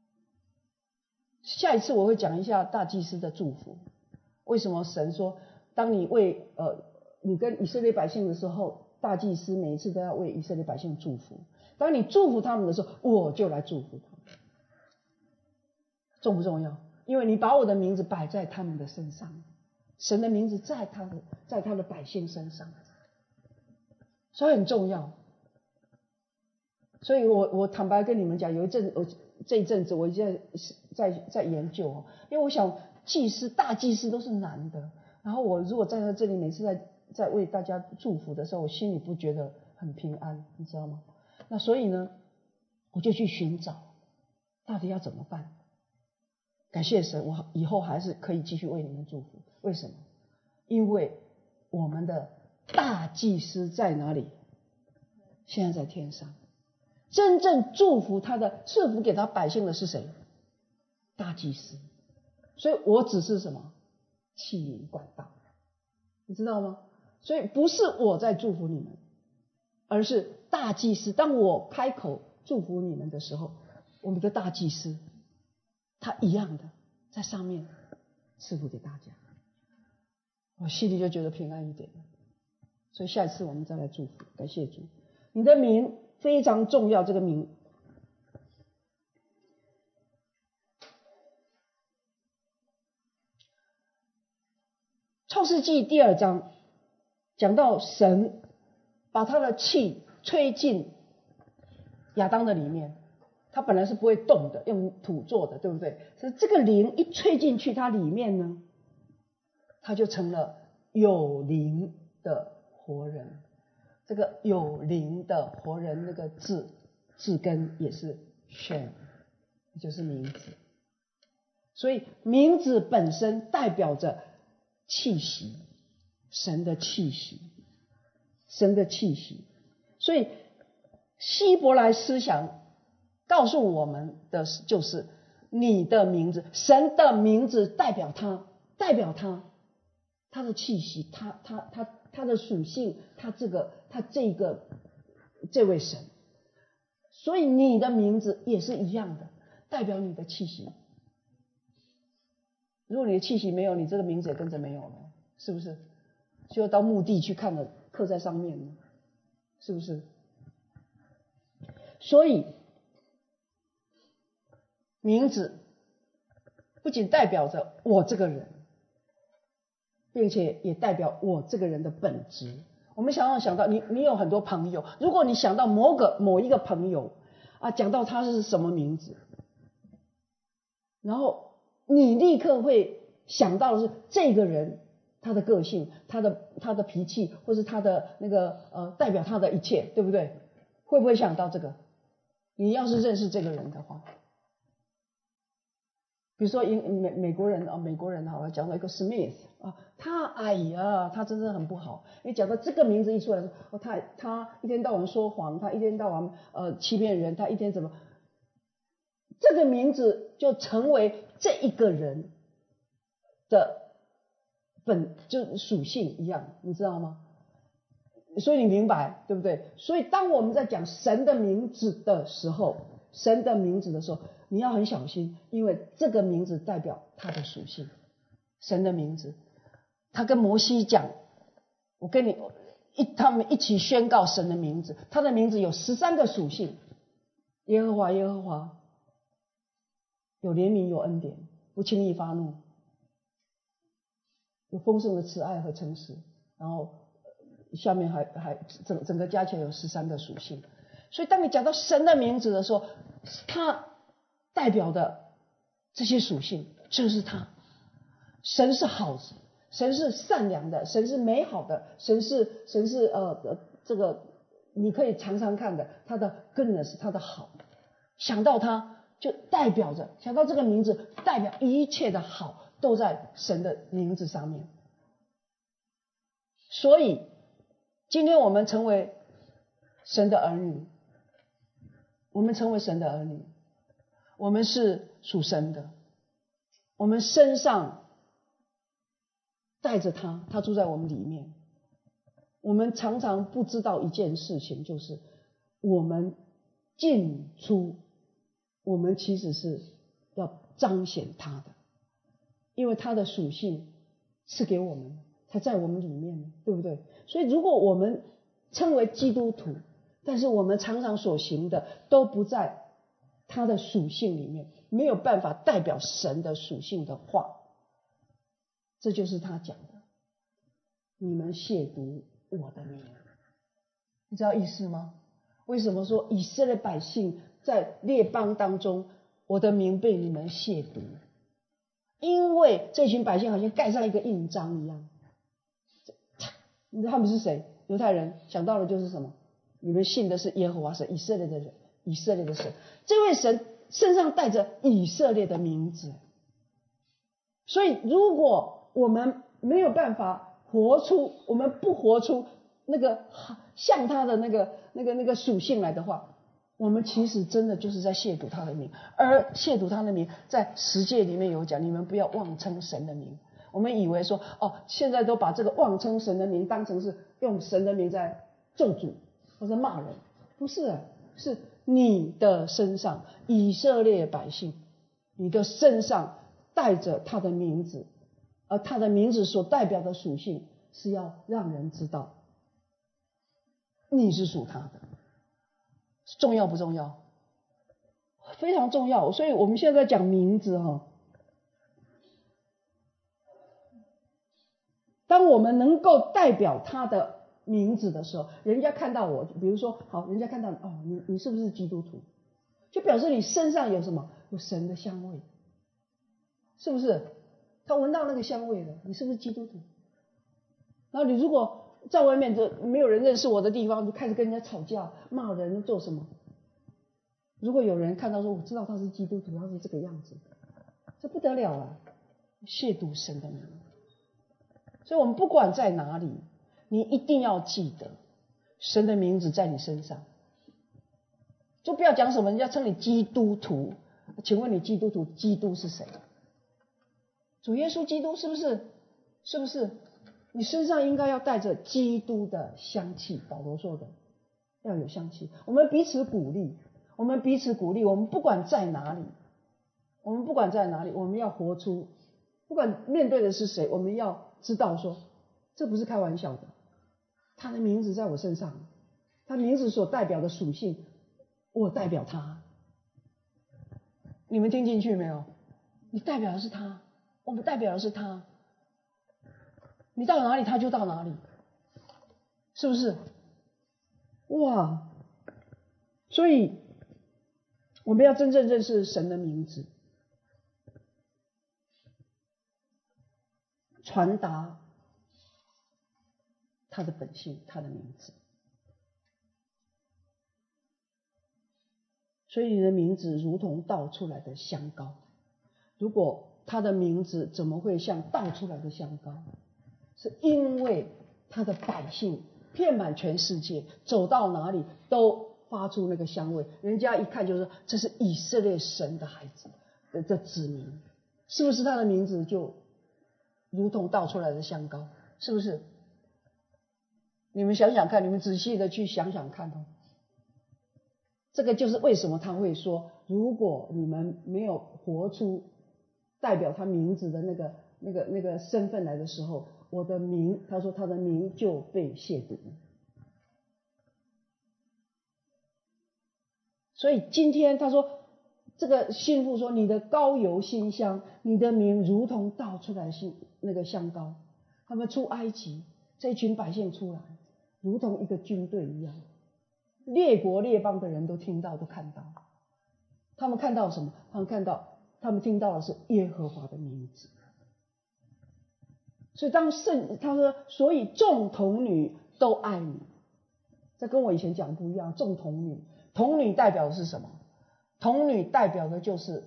下一次我会讲一下大祭司的祝福。为什么神说，当你为呃你跟以色列百姓的时候，大祭司每一次都要为以色列百姓祝福。当你祝福他们的时候，我就来祝福他们。重不重要？因为你把我的名字摆在他们的身上，神的名字在他的在他的百姓身上，所以很重要。所以我我坦白跟你们讲，有一阵我这一阵子我在在在研究哦，因为我想祭司大祭司都是男的，然后我如果站在这里每次在在为大家祝福的时候，我心里不觉得很平安，你知道吗？那所以呢，我就去寻找到底要怎么办。感谢神，我以后还是可以继续为你们祝福。为什么？因为我们的大祭司在哪里？现在在天上。真正祝福他的赐福给他百姓的是谁？大祭司。所以我只是什么？器皿管道，你知道吗？所以不是我在祝福你们，而是大祭司。当我开口祝福你们的时候，我们的大祭司他一样的在上面赐福给大家，我心里就觉得平安一点了。所以下一次我们再来祝福，感谢主。你的名非常重要，这个名。创世纪第二章讲到神把他的气吹进亚当的里面，他本来是不会动的，用土做的，对不对？所以这个灵一吹进去，它里面呢，他就成了有灵的活人。这个有灵的活人，那个字字根也是 Shem， 就是名字。所以名字本身代表着气息，神的气息，神的气息。所以希伯来思想告诉我们的就是你的名字，神的名字代表他，代表他，他的气息，他他他他的属性，他这个他这个这位神，所以你的名字也是一样的，代表你的气息。如果你的气息没有，你这个名字也跟着没有了，是不是？就要到墓地去看了，刻在上面了，是不是？所以名字不仅代表着我这个人，并且也代表我这个人的本质。我们想要想到你，你有很多朋友，如果你想到某个某一个朋友啊，讲到他是什么名字，然后你立刻会想到的是这个人他的个性，他的他的脾气，或是他的那个呃代表他的一切，对不对？会不会想到这个？你要是认识这个人的话，比如说英美美国人啊，美国人好了，讲到一个 Smith 啊，他哎呀，他真的很不好。你讲到这个名字一出来，哦，他他一天到晚说谎，他一天到晚呃欺骗人，他一天怎么？这个名字就成为这一个人的本就属性一样，你知道吗？所以你明白对不对？所以当我们在讲神的名字的时候，神的名字的时候，你要很小心，因为这个名字代表他的属性。神的名字，他跟摩西讲，我跟你一他们一起宣告神的名字，他的名字有十三个属性。耶和华，耶和华，有怜悯，有恩典，不轻易发怒，有丰盛的慈爱和诚实，然后下面还还整整个加起来有十三个属性。所以当你讲到神的名字的时候，它代表的这些属性就是他。神是好，神是善良的，神是美好的，神是神是呃呃这个你可以常常看的，他的 goodness， 他的好，想到他就代表着，想到这个名字代表一切的好都在神的名字上面。所以今天我们成为神的儿女，我们成为神的儿女，我们是属神的，我们身上带着他，他住在我们里面。我们常常不知道一件事情，就是我们进出，我们其实是要彰显他的，因为他的属性是给我们，他在我们里面，对不对？所以如果我们称为基督徒，但是我们常常所行的都不在他的属性里面，没有办法代表神的属性的话，这就是他讲的，你们亵渎我的名，你知道意思吗？为什么说以色列百姓在列邦当中，我的名被你们亵渎？因为这群百姓好像盖上一个印章一样。你知道他们是谁？犹太人想到的就是什么？你们信的是耶和华神，以色列的人，以色列的神。这位神身上带着以色列的名字，所以如果我们没有办法活出，我们不活出那个像他的那个那个那个属性来的话，我们其实真的就是在亵渎他的名。而亵渎他的名，在十诫里面有讲，你们不要妄称神的名。我们以为说，哦，现在都把这个妄称神的名当成是用神的名在咒诅或者骂人，不是啊，是你的身上，以色列百姓，你的身上带着他的名字，而他的名字所代表的属性是要让人知道你是属他的。重要不重要？非常重要。所以我们现在讲名字哈，当我们能够代表他的名字的时候，人家看到我，比如说好，人家看到哦，你你是不是基督徒？就表示你身上有什么？有神的香味，是不是？他闻到那个香味了，你是不是基督徒？然后你如果在外面就没有人认识我的地方，就开始跟人家吵架、骂人，做什么？如果有人看到说，我知道他是基督徒，他是这个样子，这不得了了，亵渎神的名。所以我们不管在哪里，你一定要记得神的名字在你身上。 就不要讲什么人家称你基督徒，请问你基督徒，基督是谁？主耶稣基督是不是？是不是？你身上应该要带着基督的香气，保罗说的要有香气。我们彼此鼓励，我们彼此鼓励，我们不管在哪里，我们不管在哪里，我们要活出，不管面对的是谁，我们要知道说，这不是开玩笑的。他的名字在我身上，他名字所代表的属性，我代表他。你们听进去没有？你代表的是他，我们代表的是他。你到哪里，他就到哪里，是不是？哇！所以我们要真正认识神的名字，传达他的本性，他的名字。所以你的名字如同倒出来的香膏，如果他的名字怎么会像倒出来的香膏？是因为他的百姓遍满全世界，走到哪里都发出那个香味，人家一看就说这是以色列神的孩子的的子民，是不是？他的名字就如同倒出来的香膏，是不是？你们想想看，你们仔细的去想想看哦。这个就是为什么他会说，如果你们没有活出代表他名字的那个那个那个身份来的时候，我的名，他说他的名就被亵渎。所以今天他说，这个信妇说，你的膏油馨香，你的名如同倒出来的那个香膏。他们出埃及，这群百姓出来，如同一个军队一样，列国列邦的人都听到，都看到。他们看到什么？他们看到，他们听到的是耶和华的名字。所以当圣他说，所以众童女都爱你。这跟我以前讲不一样，众童女，童女代表的是什么？童女代表的就是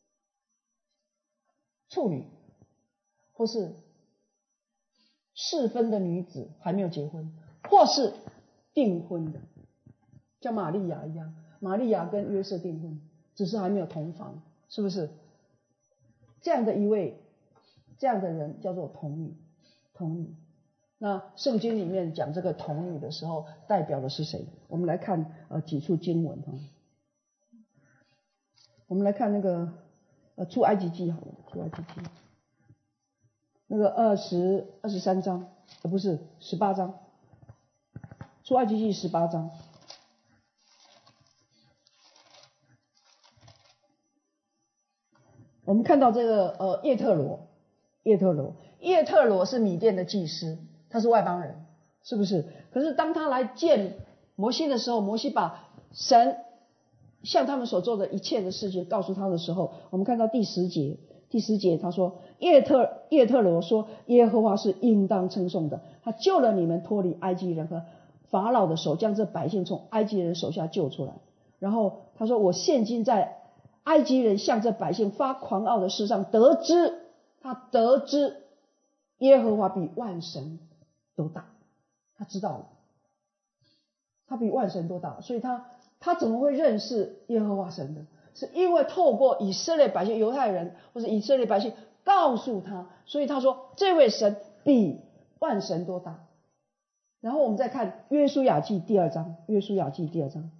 处女，或是适婚的女子，还没有结婚，或是订婚的，像玛利亚一样，玛利亚跟约瑟订婚，只是还没有同房，是不是？这样的一位这样的人叫做童女，童女。那圣经里面讲这个童女的时候，代表的是谁？我们来看呃几处经文哈。我们来看那个呃出埃及记好了，出埃及记那个二十二十三章，呃不是十八章，出埃及记十八章。我们看到这个呃叶特罗，叶特罗，叶特罗是米甸的祭司，他是外邦人，是不是？可是当他来见摩西的时候，摩西把神向他们所做的一切的事情告诉他的时候，我们看到第十节，第十节他说，叶特叶特罗说，耶和华是应当称颂的，他救了你们脱离埃及人和法老的手，将这百姓从埃及人手下救出来。然后他说，我现今在埃及人向这百姓发狂傲的事上得知，他得知耶和华比万神都大，他知道了，他比万神都大，所以他他怎么会认识耶和华神的？是因为透过以色列百姓、犹太人或者以色列百姓告诉他，所以他说这位神比万神都大。然后我们再看约书亚记第二章，约书亚记第二章。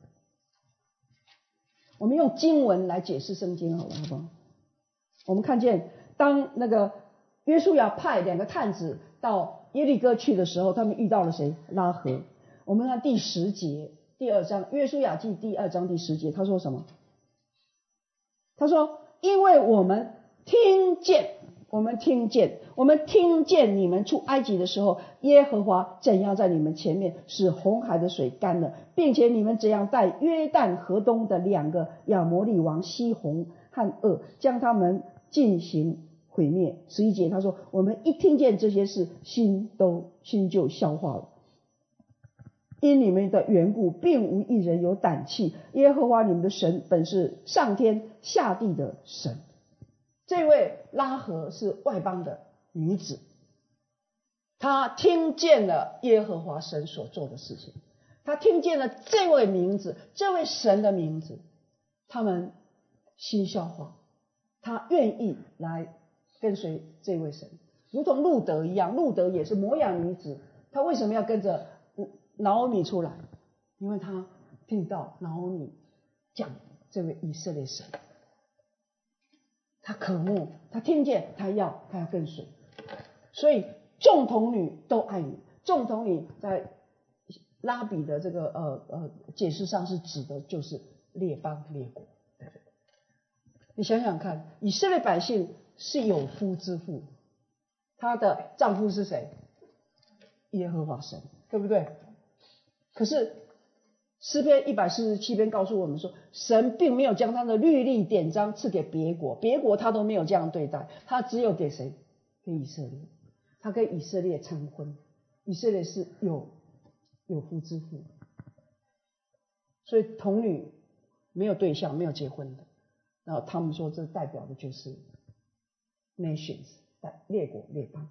我们用经文来解释圣经好了，好不好？我们看见当那个约书亚派两个探子到耶利哥去的时候，他们遇到了谁？拉合。我们看第十节，第二章，约书亚记第二章第十节，他说什么？他说，因为我们听见我们听见我们听见你们出埃及的时候，耶和华怎样在你们前面使红海的水干了，并且你们怎样带约旦河东的两个亚摩利王西宏和噩，将他们进行毁灭。十一节他说，我们一听见这些事，心都心就消化了。因你们的缘故，并无一人有胆气。耶和华你们的神本是上天下地的神。这位拉合是外邦的女子，她听见了耶和华神所做的事情， 他听见了这位名字，这位神的名字，他们心消化，他愿意来跟随这位神，如同路德一样。路德也是摩押女子，他为什么要跟着拿俄米出来？因为他听到拿俄米讲这位以色列神，他渴慕，他听见，他要，他要跟随。所以众童女都爱你。众童女在拉比的这个呃呃解释上是指的就是列邦列国。对对，你想想看，以色列百姓是有夫之妇，她的丈夫是谁？耶和华神，对不对？可是诗篇一百四十七篇告诉我们说，神并没有将他的律例典章赐给别国，别国他都没有这样对待，他只有给谁？给以色列。他跟以色列成婚，以色列是有有夫之妇，所以童女没有对象，没有结婚的。然后他们说，这代表的就是 nations， 列国列邦。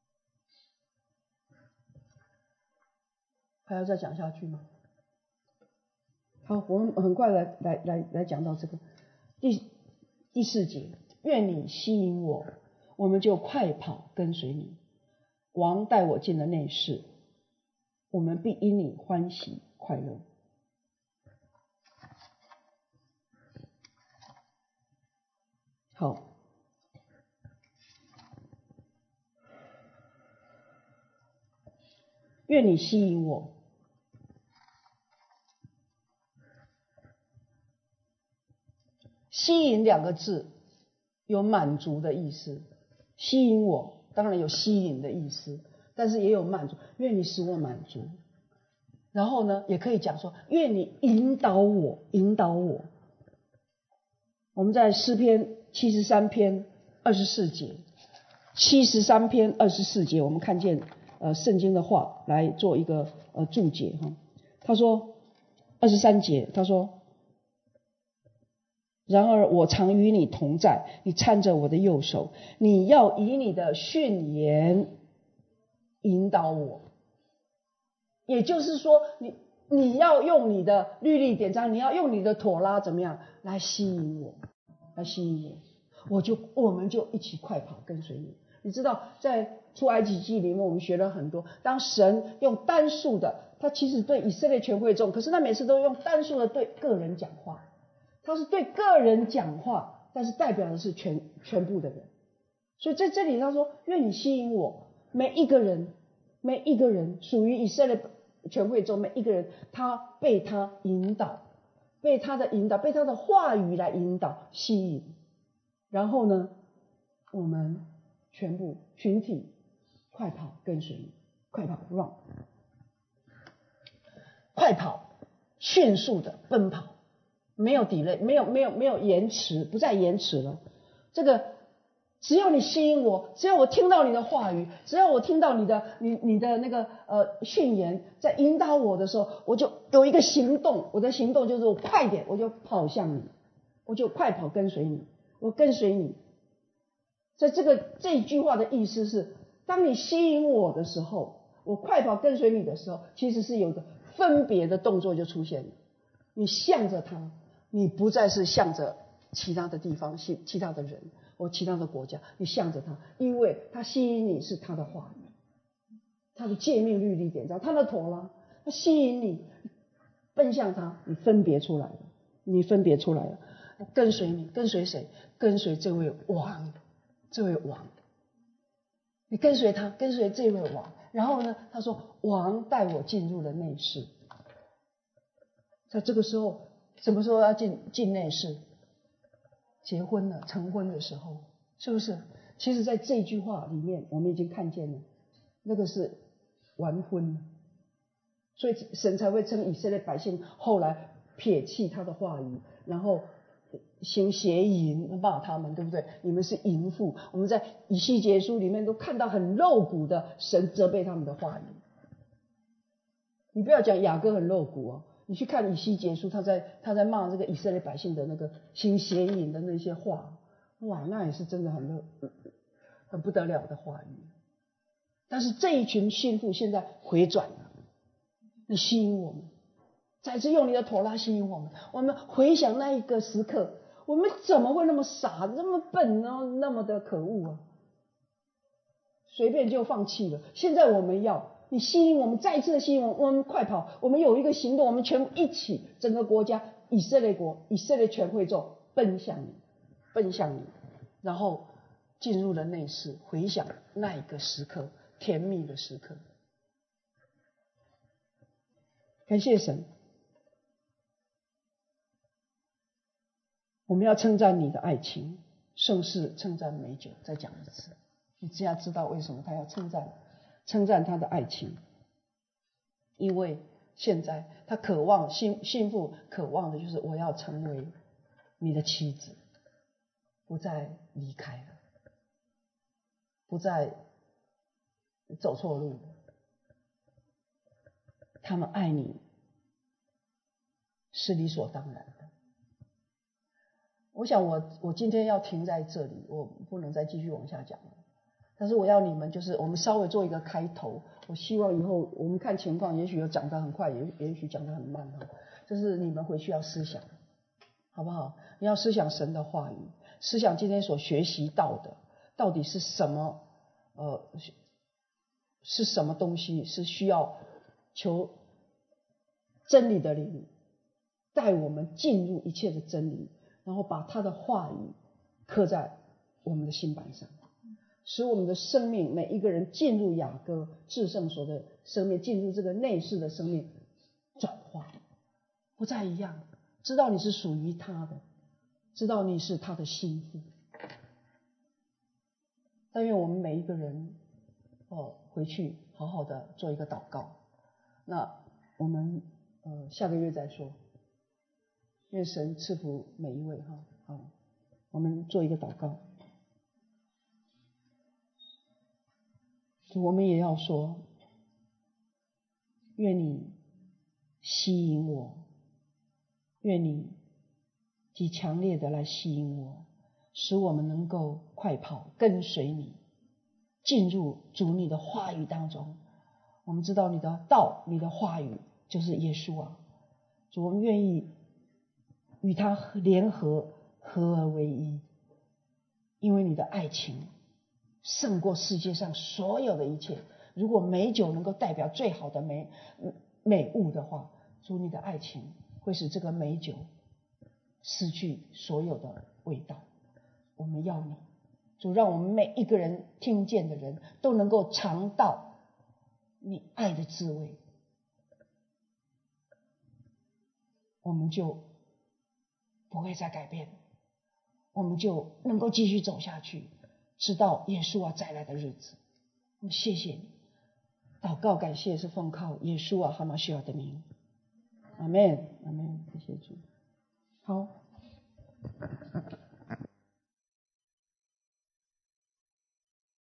还要再讲下去吗？好，我们很快来来来来讲到这个第第四节，愿你吸引我，我们就快跑跟随你。王带我进了内室，我们必因你欢喜快乐。好，愿你吸引我。吸引两个字有满足的意思，吸引我当然有吸引的意思，但是也有满足，愿你使我满足。然后呢，也可以讲说，愿你引导我，引导我。我们在诗篇七十三篇二十四节，七十三篇二十四节，我们看见呃圣经的话来做一个呃注解哈。他说二十三节，他说。然而我常与你同在，你搀着我的右手，你要以你的训言引导我。也就是说，你你要用你的律例典章，你要用你的妥拉怎么样来吸引我，来吸引我，我就我们就一起快跑跟随你。你知道，在出埃及记里面，我们学了很多，当神用单数的，他其实对以色列全会众，可是他每次都用单数的对个人讲话。他是对个人讲话，但是代表的是全全部的人。所以在这里他说，愿你吸引我，每一个人，每一个人属于以色列全会中每一个人，他被他引导，被他的引导，被他的话语来引导吸引。然后呢，我们全部群体快跑跟随你，快跑 run， 快跑迅速的奔跑，没有 delay， 没有没有没有延迟，不再延迟了。这个只要你吸引我，只要我听到你的话语，只要我听到你的你你的那个呃训言在引导我的时候，我就有一个行动，我的行动就是我快点，我就跑向你，我就快跑跟随你，我跟随你。在这个这一句话的意思是，当你吸引我的时候，我快跑跟随你的时候，其实是有个分别的动作就出现了。你向着他，你不再是向着其他的地方、其其他的人或其他的国家，你向着他，因为他吸引你是他的话语，他的诫命律例典章，他的妥拉，他吸引你奔向他，你分别出来了，你分别出来了，跟随你，跟随谁？跟随这位王，这位王，你跟随他，跟随这位王。然后呢，他说王带我进入了内室。在这个时候，什么时候要进进内室？结婚了，成婚的时候，是不是？其实在这句话里面，我们已经看见了，那个是完婚了，所以神才会称以色列百姓后来撇弃他的话语，然后行邪淫，骂他们，对不对？你们是淫妇。我们在以西结书里面都看到很露骨的神责备他们的话语。你不要讲雅各很露骨哦，你去看以西结书，他在他在骂这个以色列百姓的那个行邪淫的那些话，哇，那也是真的很很不得了的话语。但是这一群信妇现在回转了，你吸引我们， 再次用你的头拉吸引我们。我们回想那一个时刻，我们怎么会那么傻，那么笨，然后那么的可恶啊？随便就放弃了。现在我们要你吸引我们，再一次的吸引我们，我们快跑！我们有一个行动，我们全部一起，整个国家以色列国、以色列全会众奔向你，奔向你，然后进入了内室，回想那一个时刻，甜蜜的时刻。感谢神，我们要称赞你的爱情，胜似称赞美酒。再讲一次，你只要知道为什么他要称赞，称赞他的爱情，因为现在他渴望心心腹渴望的就是我要成为你的妻子，不再离开了，不再走错路了。他们爱你是理所当然的。我想我我今天要停在这里，我不能再继续往下讲了。但是我要你们就是我们稍微做一个开头，我希望以后我们看情况，也许有讲得很快，也也许讲得很慢哈，就是你们回去要思想，好不好？你要思想神的话语，思想今天所学习到的到底是什么，呃，是什么东西是需要求真理的灵带我们进入一切的真理，然后把他的话语刻在我们的心板上，使我们的生命每一个人进入雅各至圣所的生命，进入这个内室的生命转化，不再一样，知道你是属于他的，知道你是他的心腹。但愿我们每一个人哦回去好好的做一个祷告。那我们呃下个月再说，愿神赐福每一位哈。好，我们做一个祷告。我们也要说，愿你吸引我，愿你极强烈的来吸引我，使我们能够快跑跟随你，进入主你的话语当中。我们知道你的道，你的话语就是耶稣啊。主，我们愿意与他联合，合而为一，因为你的爱情胜过世界上所有的一切。如果美酒能够代表最好的美美物的话，主，你的爱情会使这个美酒失去所有的味道。我们要你，主，让我们每一个人听见的人都能够尝到你爱的滋味，我们就不会再改变，我们就能够继续走下去，直到耶稣啊再来的日子。我们谢谢你，祷告感谢是奉靠耶稣啊哈马西亚的名，阿们，阿们，谢谢主。好。